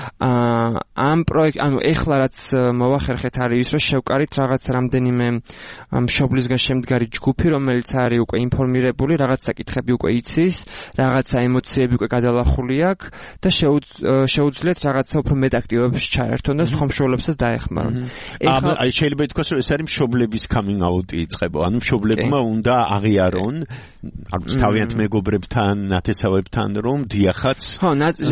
I: ამ პროექტ, ანუ ეხლა რაც მოვახერხეთ არის ის, რომ შევკარით რაღაც რამდენიმე მშობლისგან შემდგარი ჯგუფი, რომელიც არის უკვე ინფორმირებული, რაღაც საკითხები უკვე იცის, რაღაცა ემოციები უკვე გადალახული აქვს და შეუძლიათ რაღაცა უფრო მეტ აქტივობებში ჩაერთონ და სხვა მშობლებსაც დაეხმარონ.
D: ეხლა აი შეიძლება ითქვას, რომ ეს არის მშობლების coming out-ი იწყება. ანუ მშობლებმა უნდა აღიარონ თავიანთ მეგობრებთან, ნათესავებთან, რომ დიახაც.
I: ხო,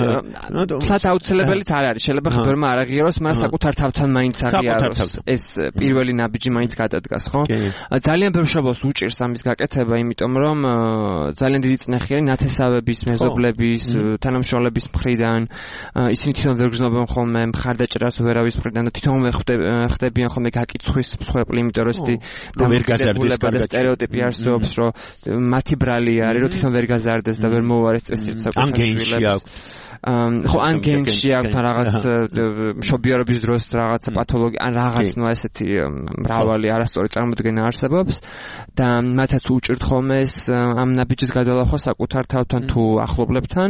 I: თლათ აუცილებელიც არ არის. შეიძლება ხბერმა არ აღიაროს, მაგრამ საკუთარ თავთან მაინც აღიაროს. ეს პირველი ნაბიჯი მაინც გადადგას, ხო? ძალიან ბევრ მშობელს უჭირს ამის გაკეთება, იმიტომ რომ ძალიან დიდი წნეხი არის ნათესავების, მეზობლების, თანამშრომლების მხრიდან. ისინი თვითონ ვერ გრძნობენ ხოლმე მხარდაჭერას ვერავის მხრიდან და თვითონ ხდებიან ხოლმე გაკიცხვის მსხვერპლი, იმიტომ რომ ისეთი დამოკიდებულება და სტერეოტიპი არსებობს, რომ მათი ბრალი არის, რომ თვითონ ვერ გაზარდეს და ვერ მოუარეს წესრიგს საკუთარ შვილებს. ხო, ან გენში აქვს რაღაც მშობიარობის დროს რაღაც პათოლოგია, ან რაღაც ნუ ესეთი მრავალი არასწორი წარმოდგენა არსებობს და მათაც უჭირთ ხოლმე ეს ამ ნაბიჯის გადალახვა საკუთარ თავთან თუ ახლობლებთან.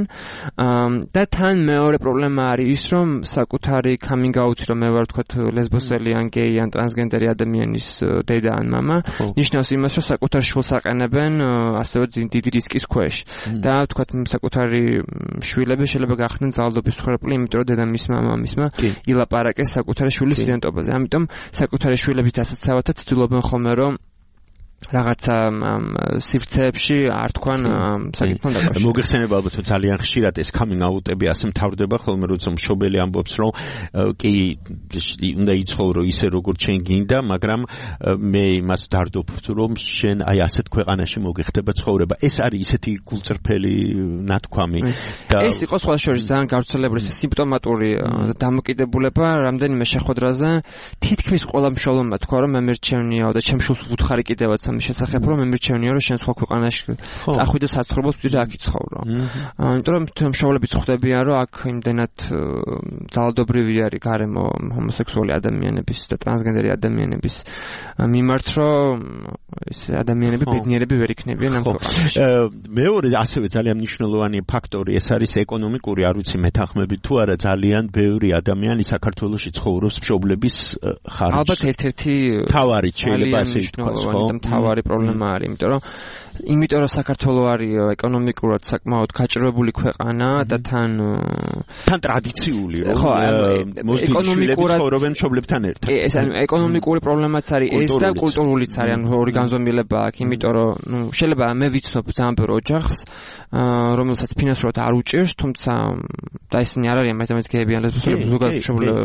I: და თან მეორე პრობლემა არის ის, რომ საკუთარი coming out-ი, რომ მე ვარ თქვათ ლესბოსელი ან გეი ან ტრანსგენდერი ადამიანის დედა ან მამა, ნიშნავს იმას, რომ საკუთარ შვილს აყენებენ ასევე დიდი რისკის ქვეშ. და თქვათ საკუთარი შვილები შეიძლება გახდნენ ძალადობის მსხვერპლი, იმიტომ რომ დედამისმა მამისმა ილაპარაკეს საკუთარი შვილის იდენტობაზე. ამიტომ საკუთარი შვილების დასაცავად ცდილობენ ხოლმე, რომ რაღაცა სივრცეებში არ თქვან საკითხთან დაკავშირებით.
D: მოგეხსენება ალბათ რომ ძალიან ხშირად ეს coming out-ები ასე მთავრდება ხოლმე, როცა მშობელი ამბობს, რომ კი უნდა იცხოვრო ისე როგორც შენ გინდა, მაგრამ მე იმას ვდარდობ, რომ შენ აი ასეთ ქვეყანაში მოგეხდება ცხოვრება. ეს არის ისეთი გულწრფელი ნათქვამი და
I: ეს იყო სხვა შორის ძალიან გავრცელებული სიმპტომატური დამოკიდებულება რამდენიმე შეხვედრაზე. თითქმის ყველა მშობელმა თქვა, რომ მე მერჩევნიაო და ჩემ შვილს ვუთხარი კიდევაც ამის შესახებ, რომ მე მერჩევნია, რომ შენ სხვა ქვეყანაში წახვიდე საცხოვრებელს ვიძა აქ იცხოვრო. იმიტომ რომ მშობლებიც ხვდებიან, რომ აქ იმდენად ძალადობრივი არის გარემო ჰომოსექსუალი ადამიანების და ტრანსგენდერი ადამიანების მიმართ, რომ ეს ადამიანები ბედნიერები ვერ იქნებიან ამ ქვეყანაში.
D: მეორე ასევე ძალიან მნიშვნელოვანი ფაქტორი ეს არის ეკონომიკური, არ ვიცი მეთანხმებით თუ არა, ძალიან ბევრი ადამიანი საქართველოში ცხოვრობს მშობლების ხარჯზე.
I: ალბათ ერთ-ერთი
D: თავარი შეიძლება ასე ითქვას, ხო?
I: თავარი პრობლემა არის, იმიტომ რომ იმიტომ რომ საქართველო არის ეკონომიკურად საკმაოდ გაჭირვებული ქვეყანა და თან
D: თან ტრადიციული, რომ ეკონომიკურად ცხოვრობენ მშობლებთან ერთად.
I: ეს ანუ ეკონომიკური პრობლემაც არის ეს და კულტურულიც არის, ანუ ორი განზომილება აქვს, იმიტომ რომ ნუ შეიძლება მე ვიცნობ ძალიან ბევრ ოჯახს, რომელსაც ფინანსურად არ უჭირს, თუმცა და ისინი არ არიან მაინც გეები ან ლესბოსები, ზოგადად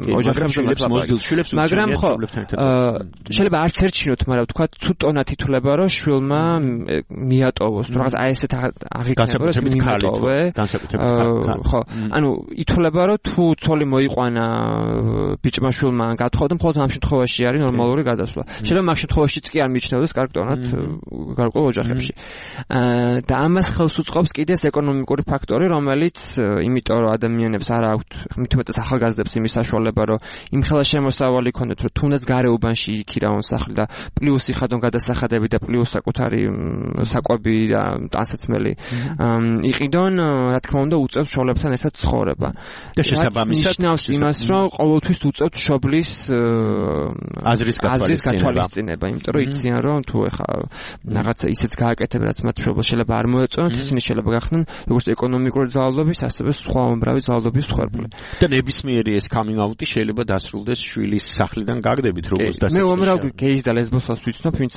I: ოჯახებს, მაგრამ ხო შეიძლება არც ერჩინოთ, მაგრამ თქვა თუ ტონად ითვლება, რომ შვილმა მიატოვოს, თუ რაღაც აი ესეთ აღიქნება, რომ მიატოვე. ხო, ანუ ითვლება, რომ თუ ცოლი მოიყვანა ბიჭმა შვილმა გათხოვდა, მხოლოდ ამ შემთხვევაში არის ნორმალური გადასვლა. შეიძლება მაგ შემთხვევაშიც კი არ მიჩნევდეს კარგ ტონად გარკვეულ ოჯახებში. და ამას ხელს უწყობს კიდე ეს ეკონომიკური ფაქტორი, რომელიც იმიტომ რომ ადამიანებს არ აქვთ, მithumetes ახალგაზრდებს იმის საშუალება, რომ იმ ხელა შემოსავალი ქონდეთ, რომ თუნდაც გარეუბანში იქირავონ სახლი და პლუს იხადონ გადასახადები და პლუს საკუთარი საკვები და ტანსაცმელი იყიდონ, რა თქმა უნდა, უწევს მშობლებთან ერთად ცხოვრება.
D: და შესაბამისად
I: ნიშნავს იმას, რომ ყოველთვის უწევთ მშობლის
D: აზრის
I: გათვალისწინება, იმიტომ რომ იციან, რომ თუ ეხა რაღაცა ისეც გააკეთებენ, რაც მათ მშობელს შეიძლება არ მოეწონათ, ისინი შეიძლება გახდნენ როგორც ეკონომიკური ძალადობის, ასევე სხვა უამრავი ძალადობის მსხვერპლი.
D: და ნებისმიერი ეს coming out-ი შეიძლება დასრულდეს შვილის სახლიდან გაგდებით, როგორც დასაწყისში.
I: მე უამრავ გეის და ლესბოსელს ვიცნობ, ვინც ამბობს,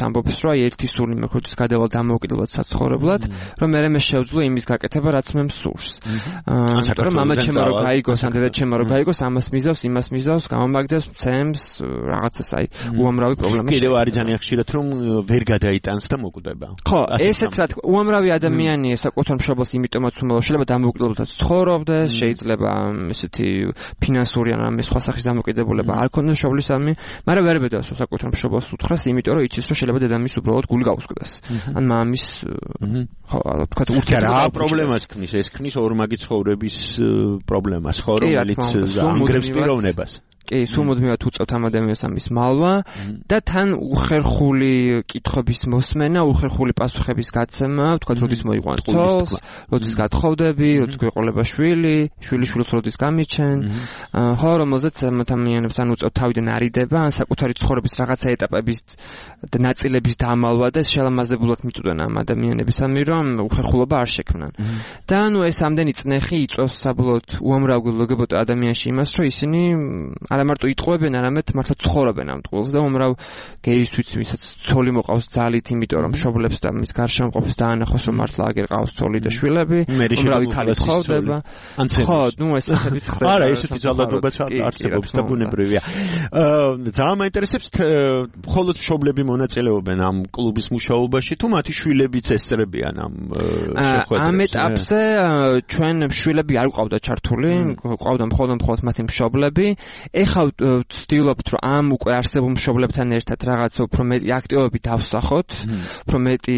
I: რომ აი ერთი სული მე ხოთის გადავალ დამოუკიდებლად საცხოვრებლად, რომ მე მე შევძლო იმის გაკეთება, რაც მე მსურს. აა, იმიტომ რომ მამა ჩემო რო გაიგოს, ან დედა ჩემო რო გაიგოს, ამას მიზავს, იმას მიზავს, გამომაგდებს, ცემს, რაღაცას აი უამრავი პრობლემა.
D: კიდევ არის ძალიან ხშირად რომ ვერ გადაიტანს და მოკვდება.
I: ხო, ესეც რა თქმა, უამრავი ადამიანია საკუთარ მშობელს იმიტომაც უმალავს, შეიძლება დამოუკიდებლად ცხოვრობდეს, შეიძლება ესეთი ფინანსური ან ამ სხვა სახის დამოკიდებულება არ ქონდეს მშობლისადმი, მაგრამ ვერ ბედავს საკუთარ მშობელს უთხრას, იმიტომ რომ იცის რომ შეიძლება დედამისს უბრალოდ გული გაუსკდეს. ან მამის ხო, თქვა
D: ურთიერთობა პრობლემას ქმნის, ეს ქმნის ორმაგი ცხოვრების პრობლემას, ხო, რომელიც ანგრევს პიროვნებას.
I: კი, სულ მუდმივად უწევთ ამ ადამიანს ამის მალვა და თან უხერხული კითხვების მოსმენა, უხერხული პასუხების გაცემა, თქვა როდის მოიყვანს თოლს, როდის გათხოვდები, როდის გვეყოლება შვილი, შვილი შვილს როდის გამიჩენ, ხო, რომელზეც ადამიანებს ან უწევთ თავიდან არიდება, ან საკუთარი ცხოვრების რაღაცა ეტაპების და ნაწილების დამალვა და შელამაზებულად მიწვდენ ამ ადამიანებისამი, რომ უხერხულობა არ შექმნან. და ნუ ეს ამდენი წნეხი იწვევს საბოლოოდ უამრავ ლგბტ ადამიანში იმას, რომ ისინი არა მარტო იტყუებენ, არამედ მართლა ცხოვრობენ ამ ტყუილს და უმრავ გეისთვის, ვისაც ცოლი მოყავს ძალით, იმიტომ რომ მშობლებს და მის გარშემო მყოფს დაანახოს, რომ მართლა აგერ ყავს ცოლი და შვილები, უმრავი ქალი ცხოვრდება. ხო, ნუ ეს ესებიც ხდება.
D: არა, ესეთი ძალადობაც არსებობს და ბუნებრივია. ძალიან მაინტერესებს მხოლოდ მშობლები მონაწილეობენ ამ კლუბის მუშაობაში, თუ მათი შვილებიც ესწრებიან ამ შეხვედრებს.
I: ამ ეტაპზე ჩვენ შვილები არ გვყავდა ჩართული, გვყავდა მხოლოდ მხოლოდ მათი მშობლები. ეხლა ვცდილობთ რომ ამ უკვე არსებულ მშობლებთან ერთად რაღაცა უფრო მეტი აქტივობები დავსახოთ, უფრო მეტი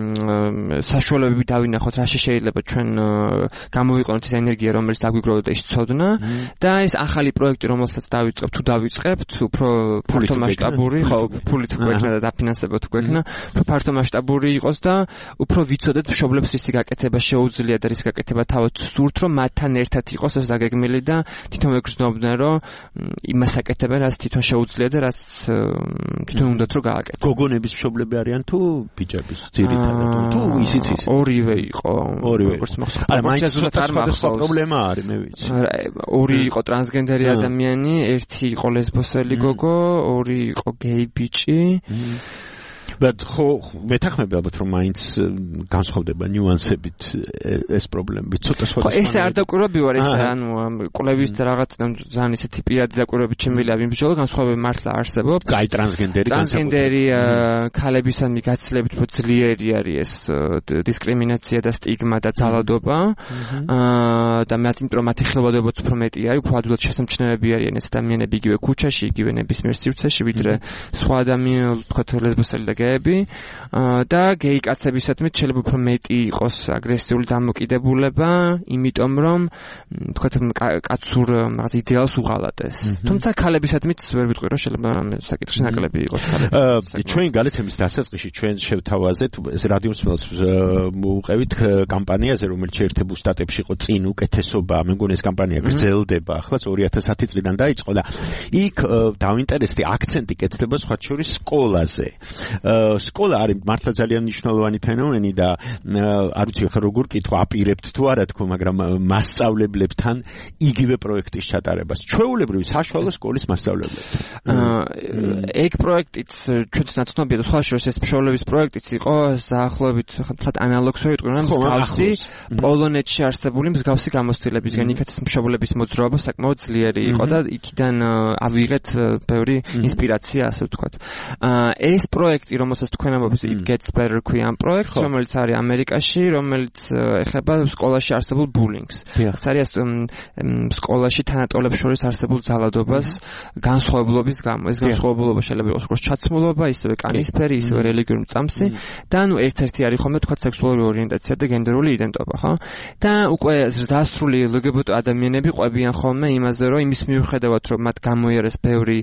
I: საშუალებები დავინახოთ, რაში შეიძლება ჩვენ გამოვიყენოთ ეს ენერგია, რომელიც დაგვიგროვდა და ის ცოდნა და ეს ახალი პროექტი, რომელსაც დავიწყებთ, თუ დავიწყებთ, უფრო ფართო მასშტაბური, ხო, ფულით გვექნა და დაფინანსება თუ გვექნა, უფრო ფართო მასშტაბური იყოს და უფრო ვიცოდეთ მშობლებს ისი გაკეთება შეუძლია და რის გაკეთება თავად სურთ, რომ მათთან ერთად იყოს ეს დაგეგმილი და თვითონ ეგრძნობდნენ, რომ იმას აკეთებენ, რაც თვითონ შეუძლია და რაც თვითონ უნდათ რომ გააკეთო.
D: გოგონების მშობლები არიან თუ ბიჭების ძირითადად? თუ ისიც ის?
I: ორივე იყო.
D: ორივე. არა, მაინც არ მახსოვს. პრობლემა არის, მე ვიცი.
I: ორი იყო ტრანსგენდერი ადამიანი, ერთი იყო ლესბოსელი გოგო, ორი იყო გეი ბიჭი.
D: but ხო მეთანხმები ალბათ რომ მაინც განსხვავდება ნიუანსებით ეს პრობლემები ცოტა სხვადასხვა.
I: ხო ესე არ დაკვირვები ვარ ეს ანუ კვლევის რაღაც ძალიან ისეთი პირადი დაკვირვები ჩემილია ვიმსჯელო განსხვავებები მართლა არსებობს.
D: აი ტრანსგენდერი
I: ტრანსგენდერი ქალებისადმი გაცილებით უფრო ძლიერი არის ეს დისკრიმინაცია და სტიგმა და ძალადობა. და მათ იმიტომ მათი ხილვადობაც უფრო მეტი არის, უფრო ადვილად შესამჩნევები არიან ეს ადამიანები იგივე ქუჩაში, იგივე ნებისმიერ სივრცეში, ვიდრე სხვა ადამიანები, თქოთ ლესბოსელი და გეები და გეი კაცებისადმი შეიძლება უფრო მეტი იყოს აგრესიული დამოკიდებულება, იმიტომ რომ თქოთ კაცურ რაღაც იდეალს უღალატეს. თუმცა ქალებისადმიც ვერ ვიტყვი რომ შეიძლება საკითხი ნაკლები იყოს ქალებისადმი.
D: ჩვენ გალაცემის დასაწყისში ჩვენ შევთავაზეთ რადიო მსმენელს მოუყევით კამპანიაზე, რომელიც შეერთებულ შტატებში იყო წინ უკეთესობა, მე მგონი ეს კამპანია გრძელდება, ახლა ორი ათას ათი წლიდან დაიწყო და იქ დავინტერესდი აქცენტი კეთდება სხვა შორის სკოლაზე. სკოლა არის მართლა ძალიან მნიშვნელოვანი ფენომენი და არ ვიცი ხა როგორ კითხვა აპირებთ თუ არა თქო, მაგრამ მასწავლებლებთან იგივე პროექტის ჩატარებას, ჩვეულებრივი საშუალო სკოლის მასწავლებლებთან.
I: ეგ პროექტიც ჩვენც ნაცნობია და სხვა შორის ეს მშობლების პროექტიც იყო დაახლოებით ხათ ანალოგს ვერ ვიტყვი, მაგრამ მსგავსი პოლონეთში არსებული მსგავსი გამოცდილებისგან იქაც მშობლების მოძრაობა საკმაოდ ძლიერი იყო და იქიდან ავიღეთ ბევრი ინსპირაცია, ასე ვთქვათ. ეს პროექტი, რომელსაც თქვენ ამბობთ, it gets better ქვია ამ პროექტს, რომელიც არის ამერიკაში, რომელიც ეხება სკოლაში არსებულ ბულინგს. ეს არის სკოლაში თანატოლებს შორის არსებულ ძალადობას განსხვავებულობის გამო. ეს განსხვავებულობა შეიძლება იყოს როგორც ჩაცმულობა, ისევე კანისფერი, ისევე რელიგიური მწამსი და ანუ ერთ-ერთი არის ხოლმე თქვა სექსუალური ორიენტაცია და გენდერული იდენტობა, ხო? და უკვე ზრდასრული ლგბტ ადამიანები ყვებიან ხოლმე იმაზე, რომ იმის მიუხედავად, რომ მათ გამოიარეს ბევრი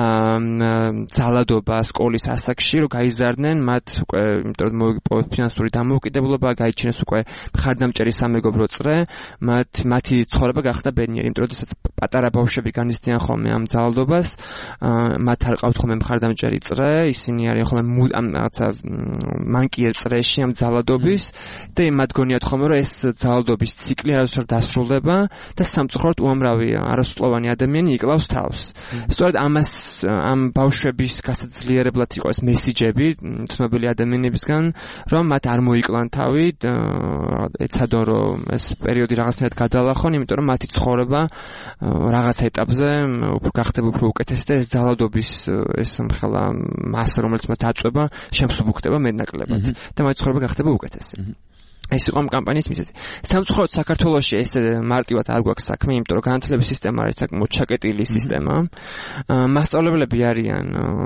I: ძალადობა სკოლის ასაკში, რომ გაიზარდნენ, მათ უკვე იმიტომ რომ მოვიპოვეს ფინანსური დამოუკიდებლობა, გაიჩინეს უკვე მხარდამჭერი სამეგობრო წრე, მათ მათი ცხოვრება გახდა ბედნიერი, იმიტომ რომ პატარა ბავშვები განიცდიან ხოლმე ამ ძალადობას, მათ არ ყავთ ხოლმე მხარდამჭერი წრე, ისინი არიან ხოლმე ამ რაღაცა მანკიერ წრეში ამ ძალადობის და მათ გონიათ ხოლმე რომ ეს ძალადობის ციკლი არასდროს დასრულდება და სამწუხაროდ უამრავი არასრულოვანი ადამიანი იკლავს თავს. სწორედ ამას ამ ბავშვების გასაძლიერებლად იყო ეს მესიჯები ცნობილი ადამიანებისგან, რომ მათ არ მოიკლან თავი, ეცადონ რომ ეს პერიოდი რაღაცნაირად გადალახონ, იმიტომ რომ მათი ცხოვრება რაღაც ეტაპზე უფრო გახდება უფრო უკეთესი და ეს ძალადობის ეს მხელა მასა, რომელიც მათ აწვება, შემსუბუქდება მეტნაკლებად და მათი ცხოვრება გახდება უკეთესი. ეს იყო ამ კამპანიის მიზეზი. სამწუხაროდ საქართველოში ეს მარტივად არ გვაქვს საქმე, იმიტომ რომ განათლების სისტემა არის საკმაოდ ჩაკეტილი სისტემა. მასწავლებლები არიან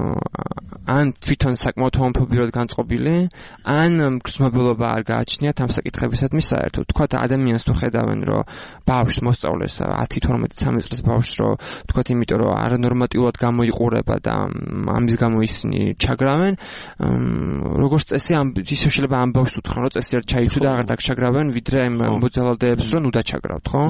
I: ან თვითონ საკმაოდ ჰომოფობიურად განწყობილი, ან გრძნობილობა არ გააჩნიათ ამ საკითხებისადმი საერთოდ. თქვათ ადამიანს თუ ხედავენ, რომ ბავშვს მოსწავლეს ათი თორმეტი ცხრამეტი წლის ბავშვს, რომ თქვათ იმიტომ რომ არანორმატიულად გამოიყურება და ამის გამო ისინი ჩაგრავენ, როგორც წესი ამ ისე შეიძლება ამ ბავშვს უთხრან, რომ წესი არ ჩაიცვიდა აღარ დაგჩაგრავენ, ვიდრე ამ მოძალადეებს რომ ნუ დაჩაგრავთ, ხო?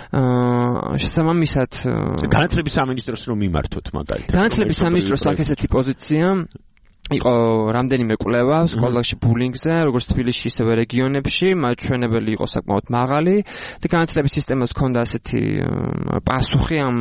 I: აა შესაბამისად
D: განათლების სამინისტროს რომ მიმართოთ მაგალითად.
I: განათლების სამინისტროს აქვს ესეთი პოზიცია, იყო რამდენიმე კვლევა სკოლაში ბულინგზე, როგორც თბილისში, ისევე რეგიონებში, მაჩვენებელი იყო საკმაოდ მაღალი და განათლების სისტემას ჰქონდა ასეთი პასუხი ამ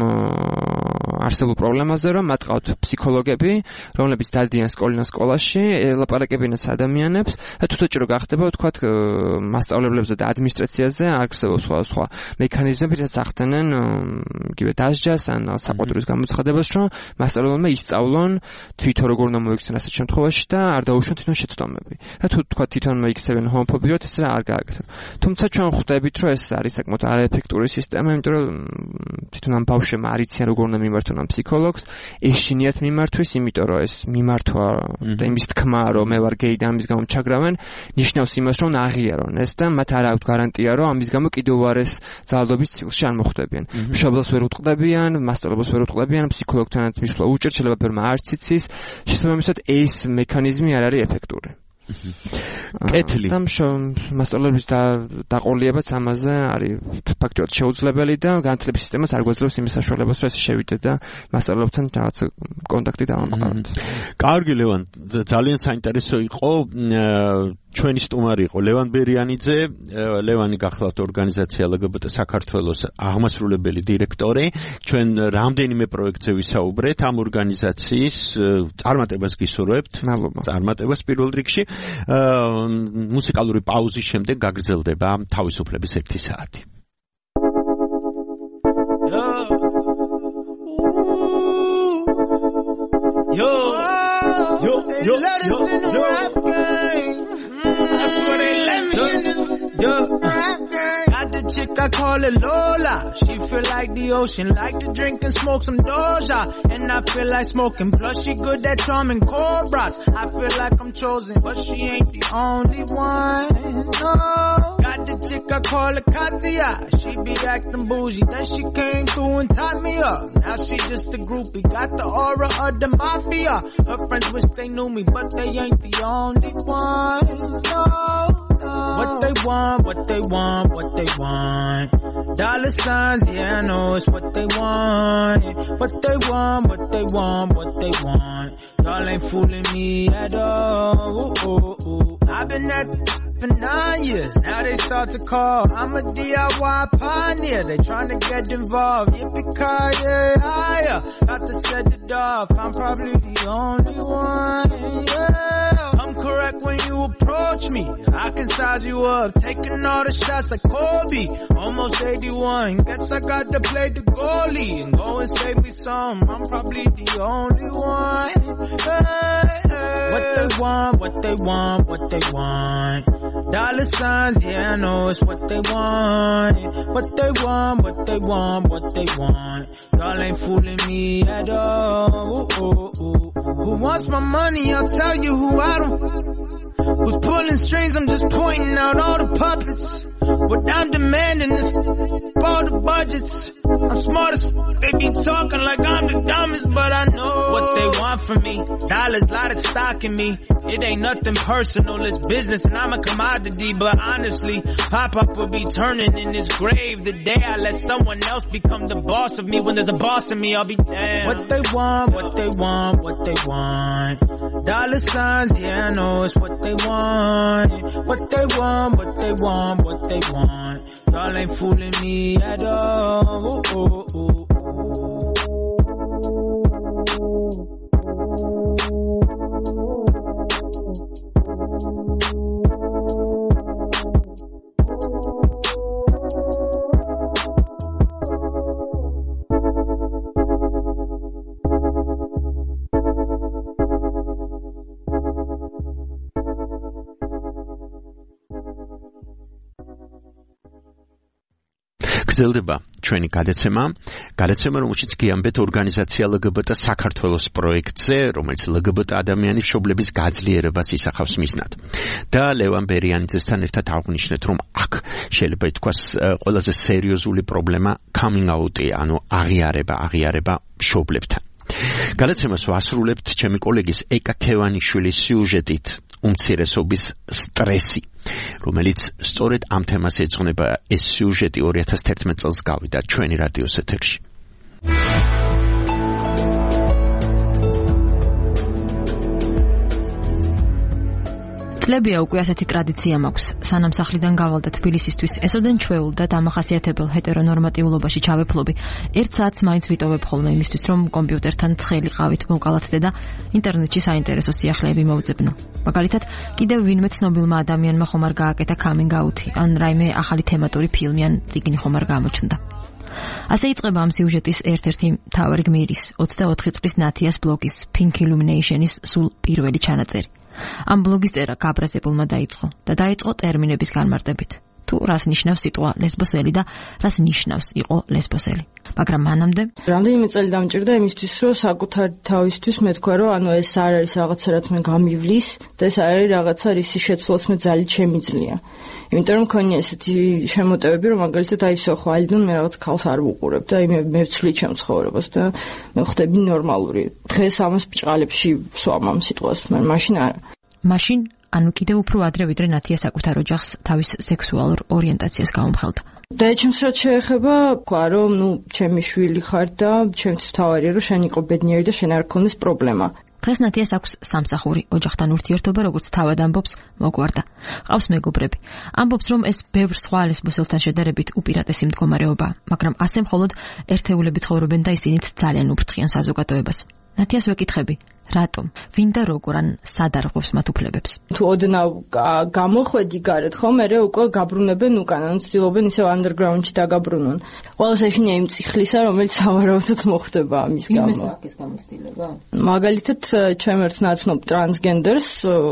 I: არსებულ პრობლემაზე, რომ მათ ყავთ ფსიქოლოგები, რომლებიც დადიან სკოლიდან სკოლაში, ელაპარაკებიან ადამიანებს და თუ საჭირო გახდება, ვთქვათ, მასწავლებლებზე და ადმინისტრაციაზე არსებობს სხვა სხვა მექანიზმები, რაც ახდენენ იგივე დასჯას ან საყოველთაოს გამოცხადებას, რომ მასწავლებელმა ისწავლონ თვითონ როგორ უნდა მოიქცნენ ასეთ შემთხვევაში და არ დაუშვან თვითონ შეცდომები. და თუ თქვა თვითონ მოიქცევენ ჰომოფობიურად, ეს რა არ გააკეთებთ. თუმცა ჩვენ ხვდებით, რომ ეს არის საკმაოდ არაეფექტური სისტემა, იმიტომ რომ თვითონ ამ ბავშვებმა არ იციან როგორ უნდა მიმართონ ამ ფსიქოლოგს, ეშინიათ მიმართვის, იმიტომ რომ ეს მიმართვა და იმის თქმა, რომ მე ვარ გეი და ამის გამო ჩაგრავენ, ნიშნავს იმას, რომ აღიარონ ეს და მათ არ აქვთ გარანტია, რომ ამის გამო კიდევ უარეს ძალადობის ციკლში არ მოხვდებიან. მშობელს ვერ უტყდებიან, მასწავლებლებს ვერ უტყდებიან, ფსიქოლოგთანაც მისვლა უჭირთ, შეიძლება ბერმა არც იცის, შესაბამისად ეს მექანიზმი არ არის ეფექტური.
D: კეთილი.
I: და მასწავლებლების დაყოლიებაც ამაზე არის ფაქტობრივად შეუძლებელი და განათლების სისტემას არ გვაძლევს იმის საშუალებას, რომ ეს შევიდეთ და მასწავლებლებთან რაღაც კონტაქტი დავამყაროთ.
D: კარგი ლევან, ძალიან საინტერესო იყო. ჩვენი სტუმარი იყო ლევან ბერიანიძე, ლევანი გახლავთ ორგანიზაცია ელ გი ბი ტი საქართველოს აღმასრულებელი დირექტორი. ჩვენ რამდენიმე პროექტზე ვისაუბრეთ ამ ორგანიზაციის წარმატებას გისურვებთ. წარმატებას პირველ რიგში. მუსიკალური პაუზის შემდეგ გაგრძელდება თავისუფლების ერთი საათი.
H: Yo, yo, yo, yo, yo. That's what they let me in this. Yo, got the chick I call it Lola. She feel like the ocean, like to drink and smoke some Doja. And I feel like smoking, plus she good at charming cobras. I feel like I'm chosen, but she ain't the only one. No, got the chick I call it Katia. She be acting bougie, then she came through and tied me up. Now she just a groupie, got the aura of the mafia. Her friends wish they knew me, but they ain't the only ones. No, no. What they want, what they want, what they want. Dollar signs, yeah, I know it's what they want. What they want, what they want, what they want. Y'all ain't fooling me at all. Ooh, ooh, ooh. I've been at for nine years, now they start to call. I'm a D I Y pioneer, they trying to get involved. Yippee-ki-yay, higher, got to set it off. I'm probably the only one, yeah. I'm correct when you approach me, I can size you up. Taking all the shots like Kobe, almost eighty-one. Guess I got to play the goalie and go and save me some. I'm probably the only one, hey, hey. What they want, what they want, what they want. Dollar signs, yeah, I know it's what they want. What they want, what they want, what they want. Y'all ain't fooling me at all. Ooh, ooh, ooh. Who wants my money? I'll tell you who I don't. Who's pulling strings? I'm just pointing out all the puppets. What I'm demanding is all the
K: budgets. I'm smart as f- they be talking like I'm the dumbest, but I know what they want from me. Dollars, lot of stock in me. It ain't nothing personal, it's business, and I'm a commodity. But honestly, Pop-Up will be turning in his grave the day I let someone else become the boss of me. When there's a boss in me, I'll be damned. What they want, what they want, what they want. Dollar signs, yeah, I know it's what they want. What they want, what they want, what they want. Y'all ain't fooling me at all. Ooh, ooh, ooh, ooh.
D: გრძელდება ჩვენი გადაცემა, გადაცემა რომელშიც გიამბეთ ორგანიზაცია ელ გი ბი ტი საქართველოს პროექტზე, რომელიც ელ გი ბი ტი ადამიანის მშობლების გაძლიერებას ისახავს მიზნად. და ლევან ბერიანიძესთან ერთად აღვნიშნეთ, რომ აქ შეიძლება ითქვას ყველაზე სერიოზული პრობლემა coming out-ია, ანუ აღიარება, აღიარება მშობლებთან. გადაცემას ვასრულებთ ჩემი კოლეგის ეკა ქევანიშვილის სიუჟეტით უმცირესობის სტრესი, რომელიც სწორედ ამ თემას ეძღვნება. ეს სიუჟეტი ორი ათას თერთმეტ წელს გავიდა ჩვენი რადიოს ეთერში.
L: წლებია უკვე ასეთი ტრადიცია მაქვს. სანამ სახლიდან გავალდა თბილისისთვის, ესოდენ ჩვეულ და დამახასიათებელ ჰეტერონორმატიულობაში ჩავეფლობი. ერთ საათს მაინც ვიტოვებ ხოლმე იმისთვის, რომ კომპიუტერთან ცხელი ყავით მოვკალათდე და ინტერნეტში საინტერესო სიახლეები მოვძებნო. მაგალითად, კიდევ ვინმე ცნობილმა ადამიანმა ხომ არ გააკეთა coming out-ი, ან რაიმე ახალი თემატური ფილმი ან წიგნი ხომ არ გამოჩნდა. ასე იწყება ამ სიუჟეტის ერთ-ერთი მთავარი გმირის, ოცდაოთხი წლის ნათიას ბლოგის Pink Illumination-ის სულ პირველი ჩანაწერი. ამ ბლოგის წერა გაბრაზებულმა დაიწყო და დაიწყო ტერმინების განმარტებით. თუ რას ნიშნავს სიტყვა ლესბოსელი და რას ნიშნავს იყო ლესბოსელი. მაგრამ მანამდე
M: რამდენიმე წელი დამჭირდა იმისთვის, რომ საკუთარ თავისთვის მეთქვა, რომ ანუ ეს არ არის რაღაცა, რაც მე გამივლის და ეს არის რაღაცა, რისი შეცვლას მე ძალით შემიძლია. იმიტომ რომ მქონია ესეთი შემოტევები, რომ მაგალითად აი ისო ხვალიდან მე რაღაც ქალს არ ვუყურებ და მე მე ვცვლი ჩემ ცხოვრებას და მე ხდები ნორმალური. დღეს ამას ბჭყალებში ვსვამ ამ სიტყვას, მაგრამ მაშინ არა.
L: მაშინ ანუ კიდევ უფრო ადრე ვიდრე ნათია საკუთარ ოჯახს თავის სექსუალურ ორიენტაციას გაუმხელდა.
M: და ჩემს რაც შეეხება, თქვა რომ ნუ ჩემი შვილი ხარ და ჩემთვის თავარია რომ შენ იყო ბედნიერი და შენ არ გქონდეს პრობლემა.
L: დღეს ნათიას აქვს სამსახური, ოჯახთან ურთიერთობა, როგორც თავად ამბობს, მოგვარდა. ყავს მეგობრები. ამბობს, რომ ეს ბევრ სხვა ლესბოსელთან შედარებით უპირატესი მდგომარეობაა, მაგრამ ასე მხოლოდ ერთეულები ცხოვრობენ და ისინიც ძალიან უფრთხიან საზოგადოებას. ნათიას ვეკითხები, რატომ? ვინ და როგორ ან სად არღვევს მათ უფლებებს?
M: თუ ოდნავ გამოხვედი გარეთ, ხო, მე უკვე გაბრუნებენ უკან, ან ცდილობენ ისევ underground-ში დაგაბრუნონ. ყველას ეშინია იმ ციხლისა, რომელიც სავარაუდოდ მოხდება ამის გამო.
N: იმის აქის გამოცდილება?
M: მაგალითად, ჩემ ერთ ნაცნობ ტრანსგენდერს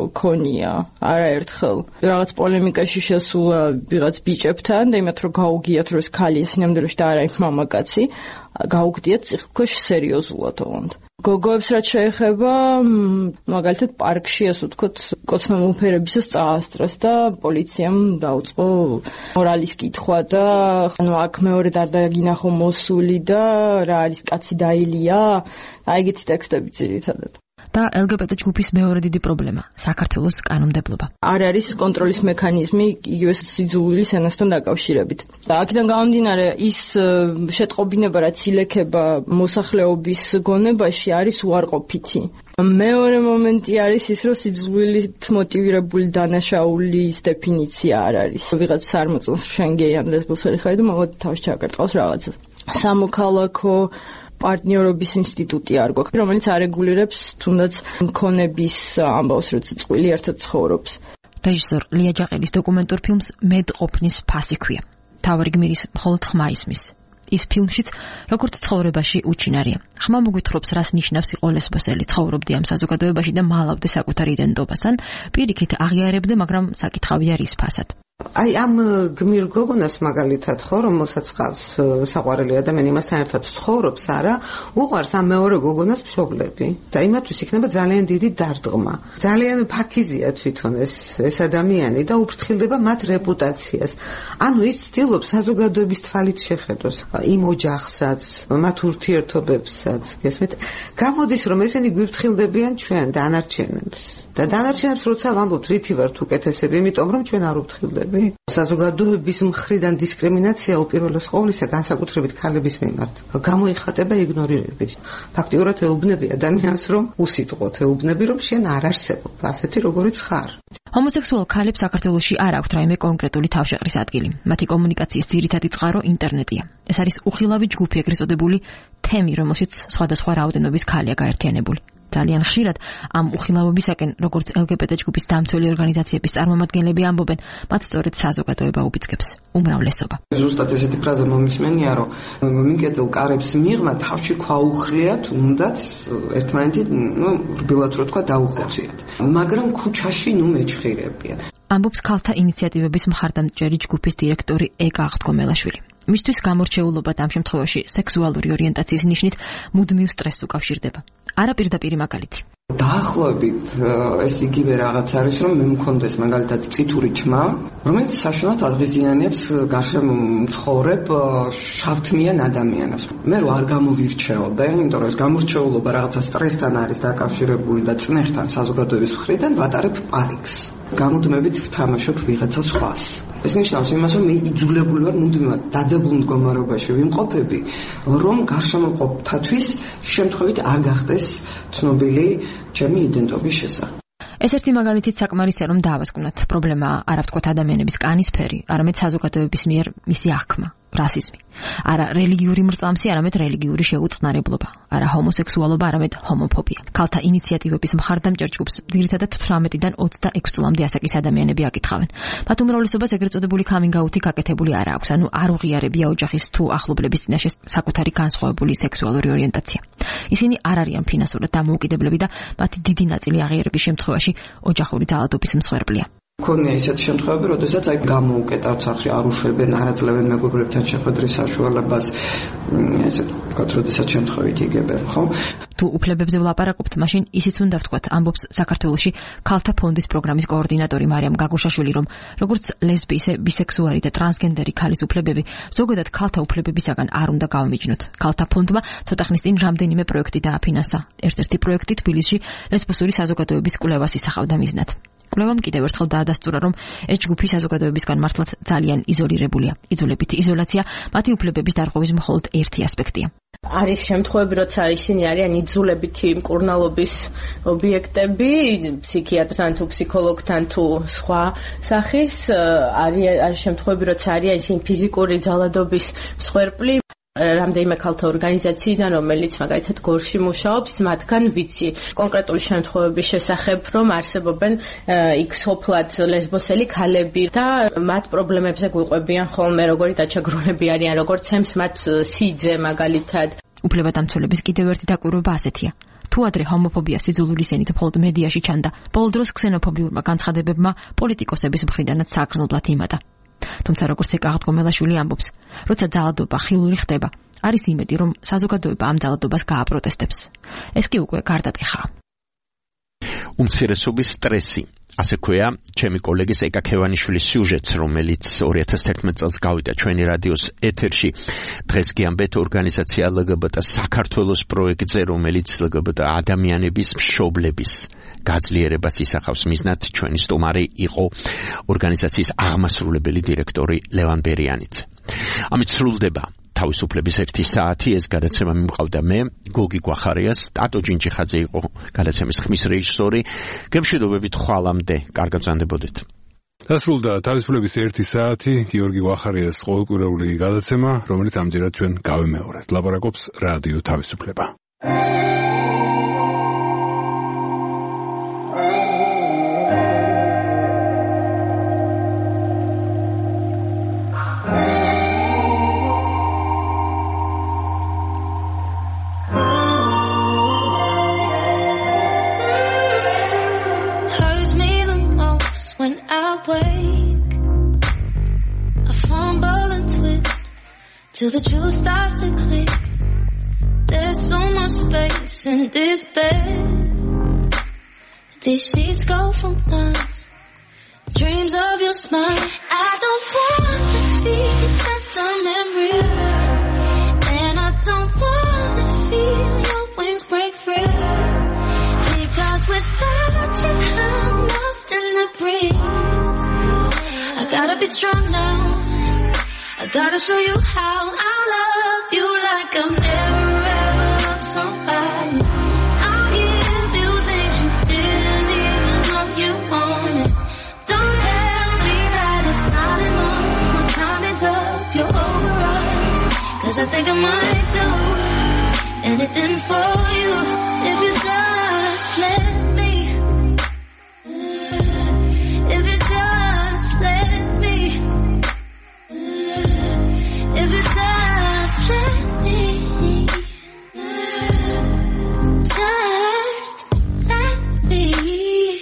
M: ქონია არაერთხელ რაღაც პოლემიკაში შესულა ვიღაც ბიჭებთან და იმათ რომ გაუგიათ რომ ეს ქალი სინამდვილეში და არა იქ მამაკაცი, გაუგდიათ ციხქვეშ სერიოზულად ოღონდ. გოგოებს რაც შეეხება, მაგალითად პარკში ასე ვთქვათ, კოცნამოფერებისას წაასწრეს და პოლიციამ დაუწყო მორალის კითხვა და ანუ აქ მეორედ არ დაგინახო მოსული და რა არის კაცი დაილია, აი ეგეთი ტექსტები ძირითადად.
L: და ელ გი ბი ტი ჯგუფის მეორე დიდი პრობლემა საქართველოს კანონმდებლობა.
M: არ არის კონტროლის მექანიზმი იგივე სიძულვილის ენასთან დაკავშირებით. და აქედან გამომდინარე ის შეტყობინება, რაც ილექება მოსახლეობის გონებაში არის უარყოფითი. მეორე მომენტი არის ის, რომ სიძულვილით მოტივირებული დანაშაულის დეფინიცია არ არის. ვიღაც არ მოწონს შენ გეი ან ლესბოსელი ხარ და მოგod თავში ჩაკარტყავს რაღაცას. სამოქალაქო პარტნიორობის ინსტიტუტი არ გვაქვს, რომელიც არეგულირებს თუნდაც მქონების ამბავს, რომ წყვილი ერთად ცხოვრობს.
L: რეჟისორ ლია ჯაყელის დოკუმენტურ ფილმს მედყოფნის ფასი ქვია. თავარი გმირის მხოლოდ ხმა ისმის. ის ფილმშიც როგორც ცხოვრებაში უჩინარია. ხმა მოგვითხრობს, რას ნიშნავს იყო ლესბოსელი, ცხოვრობდი ამ საზოგადოებაში და მალავდე საკუთარ იდენტობას, ან პირიქით აღიარებდე, მაგრამ საკითხავია რის ფასად.
N: აი ამ გმირ გოგონას მაგალითად ხო რომელსაც ყავს საყვარელი ადამიანი იმასთან ერთად ცხოვრობს არა უყვარს ამ მეორე გოგონას მშობლები და იმათთვის იქნება ძალიან დიდი დარდღმა ძალიან ფაქიზია თვითონ ეს ეს ადამიანი და უფრთხილდება მათ რეპუტაციას ანუ ის ცდილობს საზოგადოების თვალით შეხედოს იმ ოჯახსაც მათ ურთიერთობებსაც გესმით გამოდის რომ ესენი გვიფრთხილდებიან ჩვენ დანარჩენებს და დანარჩენებს როცა ვამბობთ რითი ვართ უკეთესები იმიტომ რომ ჩვენ არ უფრთხილდები საზოგადოების მხრიდან დისკრიმინაცია უპირველეს ყოვლისა განსაკუთრებით ქალების მიმართ გამოიხატება იგნორირებით ფაქტიურად ეუბნები ადამიანს რომ უსიტყვოდ ეუბნები რომ შენ არ არსებობ ასეთი როგორიც ხარ
L: ჰომოსექსუალ ქალებს საქართველოში არ აქვთ რაიმე კონკრეტული თავშეყრის ადგილი მათი კომუნიკაციის ძირითადი წყარო ინტერნეტია ეს არის უხილავი ჯგუფი ეგრეთ წოდებული თემი რომელშიც სხვადასხვა რაოდენობის ქალია გაერთიანებული ძალიან ხშირად ამ უხილავობისაკენ როგორც ელ გი ბი ტი ჯგუფის დამცველი ორგანიზაციების წარმომადგენლები ამბობენ მათ სწორედ საზოგადოება უბიძგებს უმრავლესობა
O: ზუსტად ესეთი ფრაზა მომისმენია რომ მიმკეტელ კარებს მიღმა თავში ქვაუხრია თუნდაც ერთმანეთი ნუ რბილად რო თქვა დაუხოციათ მაგრამ ქუჩაში ნუ მეჩხირებია
L: ამბობს ქალთა ინიციატივების მხარდამჭერი ჯგუფის დირექტორი ეკა აღდგომელაშვილი მისთვის გამორჩეულობა ამ შემთხვევაში სექსუალური ორიენტაციის ნიშნით მუდმივ სტრესს უკავშირდება არა პირდაპირი მაგალითი
O: დაახლოებით ეს იგივე რაღაც არის რომ მე მქონდეს მაგალითად წითური თმა რომელიც საშინელად აღიზიანებს გარშემო მცხოვრებ შავთმიან ადამიანებს მე რო არ გამოვირჩეოდე იმიტომ რომ ეს გამორჩეულობა რაღაცა სტრესთან არის დაკავშირებული და წნეხთან საზოგადოების მხრიდან ვატარებ პარიკს გამუდმებით ვთამაშობ ვიღაცა სხვას ეს ნიშნავს იმას რომ მე იძულებული ვარ მუდმივად დაძაბულ მდგომარეობაში ვიმყოფები რომ გარშემოყოფთათვის შემთხვევით არ გახდეს ცნობილი ჩემი იდენტობის შესახებ
L: ეს ერთი მაგალითით საკმარისია რომ დაავასკვნათ პრობლემა არა ვთქვათ ადამიანების კანის ფერი არამედ საზოგადოების მიერ მისი აღქმა რასიზმი არა რელიგიური მრწამსი არამედ რელიგიური შეუწყნარებლობა არა ჰომოსექსუალობა არამედ ჰომოფობია ქალთა ინიციატივების მხარდამჭერ ჯგუფს ძირითადად თვრამეტიდან ოცდაექვსი წლამდე ასაკის ადამიანები აკითხავენ მათ უმრავლესობას ეგრეთ წოდებული coming-out-ი გაკეთებული არ აქვს ანუ არ უღიარებია ოჯახის თუ ახლობლების წინაშე საკუთარი განსხვავებული სექსუალური ორიენტაცია ისინი არ არიან ფინანსურად დამოუკიდებლები და მათი დიდი ნაწილი აღიარების შემთხვევაში ოჯახური ძალადობის მსხვერპლია
O: ქონია ისეთი შემთხვევები, როდესაც აი გამოუკეტავთ სახში არ უშვებენ, არ აძლევენ მეგობრებთან შეხვედრის საშუალებას, ესე ვთქვათ, როდესაც შემთხვევით იგებენ, ხო?
L: თუ უფლებებზე ვლაპარაკობთ, მაშინ ისიც უნდა ვთქვათ, ამბობს საქართველოში ქალთა ფონდის პროგრამის კოორდინატორი მარიამ გაგუშაშვილი, რომ როგორც ლესბი, ისე ბისექსუალი და ტრანსგენდერი ქალის უფლებები, ზოგადად ქალთა უფლებებისაგან არ უნდა გავმიჯნოთ. ქალთა ფონდმა ცოტა ხნის წინ რამდენიმე პროექტი დააფინანსა. ერთ-ერთი პროექტი თბილისში ლესბოსური საზოგადოების კვლევას ისახავდა მიზნად. კვლევამ კიდევ ერთხელ დაადასტურა, რომ ეს ჯგუფი საზოგადოებისგან მართლაც ძალიან იზოლირებულია. იძულებითი იზოლაცია მათი უფლებების დარღვევის მხოლოდ ერთი ასპექტია.
M: არის შემთხვევები, როცა ისინი არიან იძულებითი მკურნალობის ობიექტები, ფსიქიატრთან თუ ფსიქოლოგთან თუ სხვა სახის, არის შემთხვევები, როცა არიან ისინი ფიზიკური ძალადობის მსხვერპლი. რამდენიმე ქალთა ორგანიზაციიდან, რომელიც მაგალითად გორში მუშაობს, მათგან ვიცი კონკრეტული შემთხვევების შესახებ, რომ არსებობენ იქ სოფლად ლესბოსელი ქალები და მათ პრობლემებზე გვიყვებიან ხოლმე, როგორი დაჩაგრონები არიან, როგორც ემს მათ სიძე მაგალითად.
L: უფლებადამცველების კიდევ ერთი დაკვირვება ასეთია. თუ ადრე ჰომოფობია სიძულული სენით მხოლოდ მედიაში ჩანდა, ბოლო დროს ქსენოფობიურმა განცხადებებმა პოლიტიკოსების მხრიდანაც საგრძნობლად იმატა. თუმცა როგორც ეკა აღდგომელაშვილი ამბობს, როცა ძალადობა ხილული ხდება, არის იმედი, რომ საზოგადოება ამ ძალადობას გააპროტესტებს. ეს კი უკვე გარდატეხაა.
D: უმცირესობის სტრესი. ასე ქვია, ჩემი კოლეგის ეკა ქევანიშვილის სიუჟეტს, რომელიც ორი ათას თერთმეტ წელს გავიდა ჩვენი რადიოს ეთერში. დღეს გიამბეთ ორგანიზაცია ელ გი ბი ტი საქართველოს პროექტზე, რომელიც ელ გი ბი ტი ადამიანების მშობლების გაძლიერებას ისახავს. მიზნად ჩვენი სტუმარი იყო ორგანიზაციის აღმასრულებელი დირექტორი ლევან ბერიანიძე. ამით სრულდება თავისუფლების ერთი საათი. ეს გადაცემა მიმყავდა მე, გოგი გვახარიას, ტატო ჯინჯიხაძე იყო გადაცემის ხმის რეჟისორი. გემშვიდობებით ხვალამდე, კარგად ბრძანდებოდეთ.
B: დასრულდა თავისუფლების ერთი საათი, გიორგი გვახარიას ყოველკვირეული გადაცემა, რომელიც ამჯერად ჩვენ გავემეორეთ. ლაპარაკობს რადიო თავისუფლება.
J: till the truth starts to click. There's so much space in this bed. These sheets go for miles. Dreams of your smile. I don't wanna be just a memory, and I don't wanna feel your wings break free. Because without you, I'm lost in the breeze. I gotta be strong now. I gotta show you how I love you like I've never ever loved somebody. I'll give you things you didn't even know you wanted. Don't tell me that it's not enough. My time is up, you're over us. Cause I think I might do anything for you if you just let me. If you just let me. If you just let me. Just let me.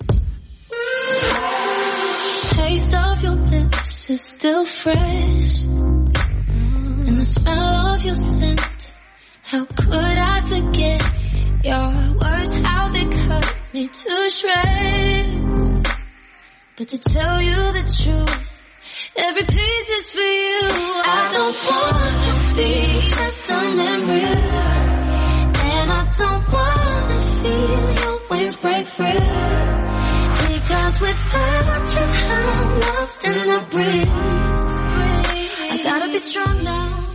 J: Taste of your lips is still fresh, and the smell of your scent. How could I forget your words, how they cut me to shreds? But to tell you the truth, every piece is for you. I don't wanna be just a memory, and I don't wanna feel your wings break free. Because without you, I'm lost in the breeze. I gotta be strong now.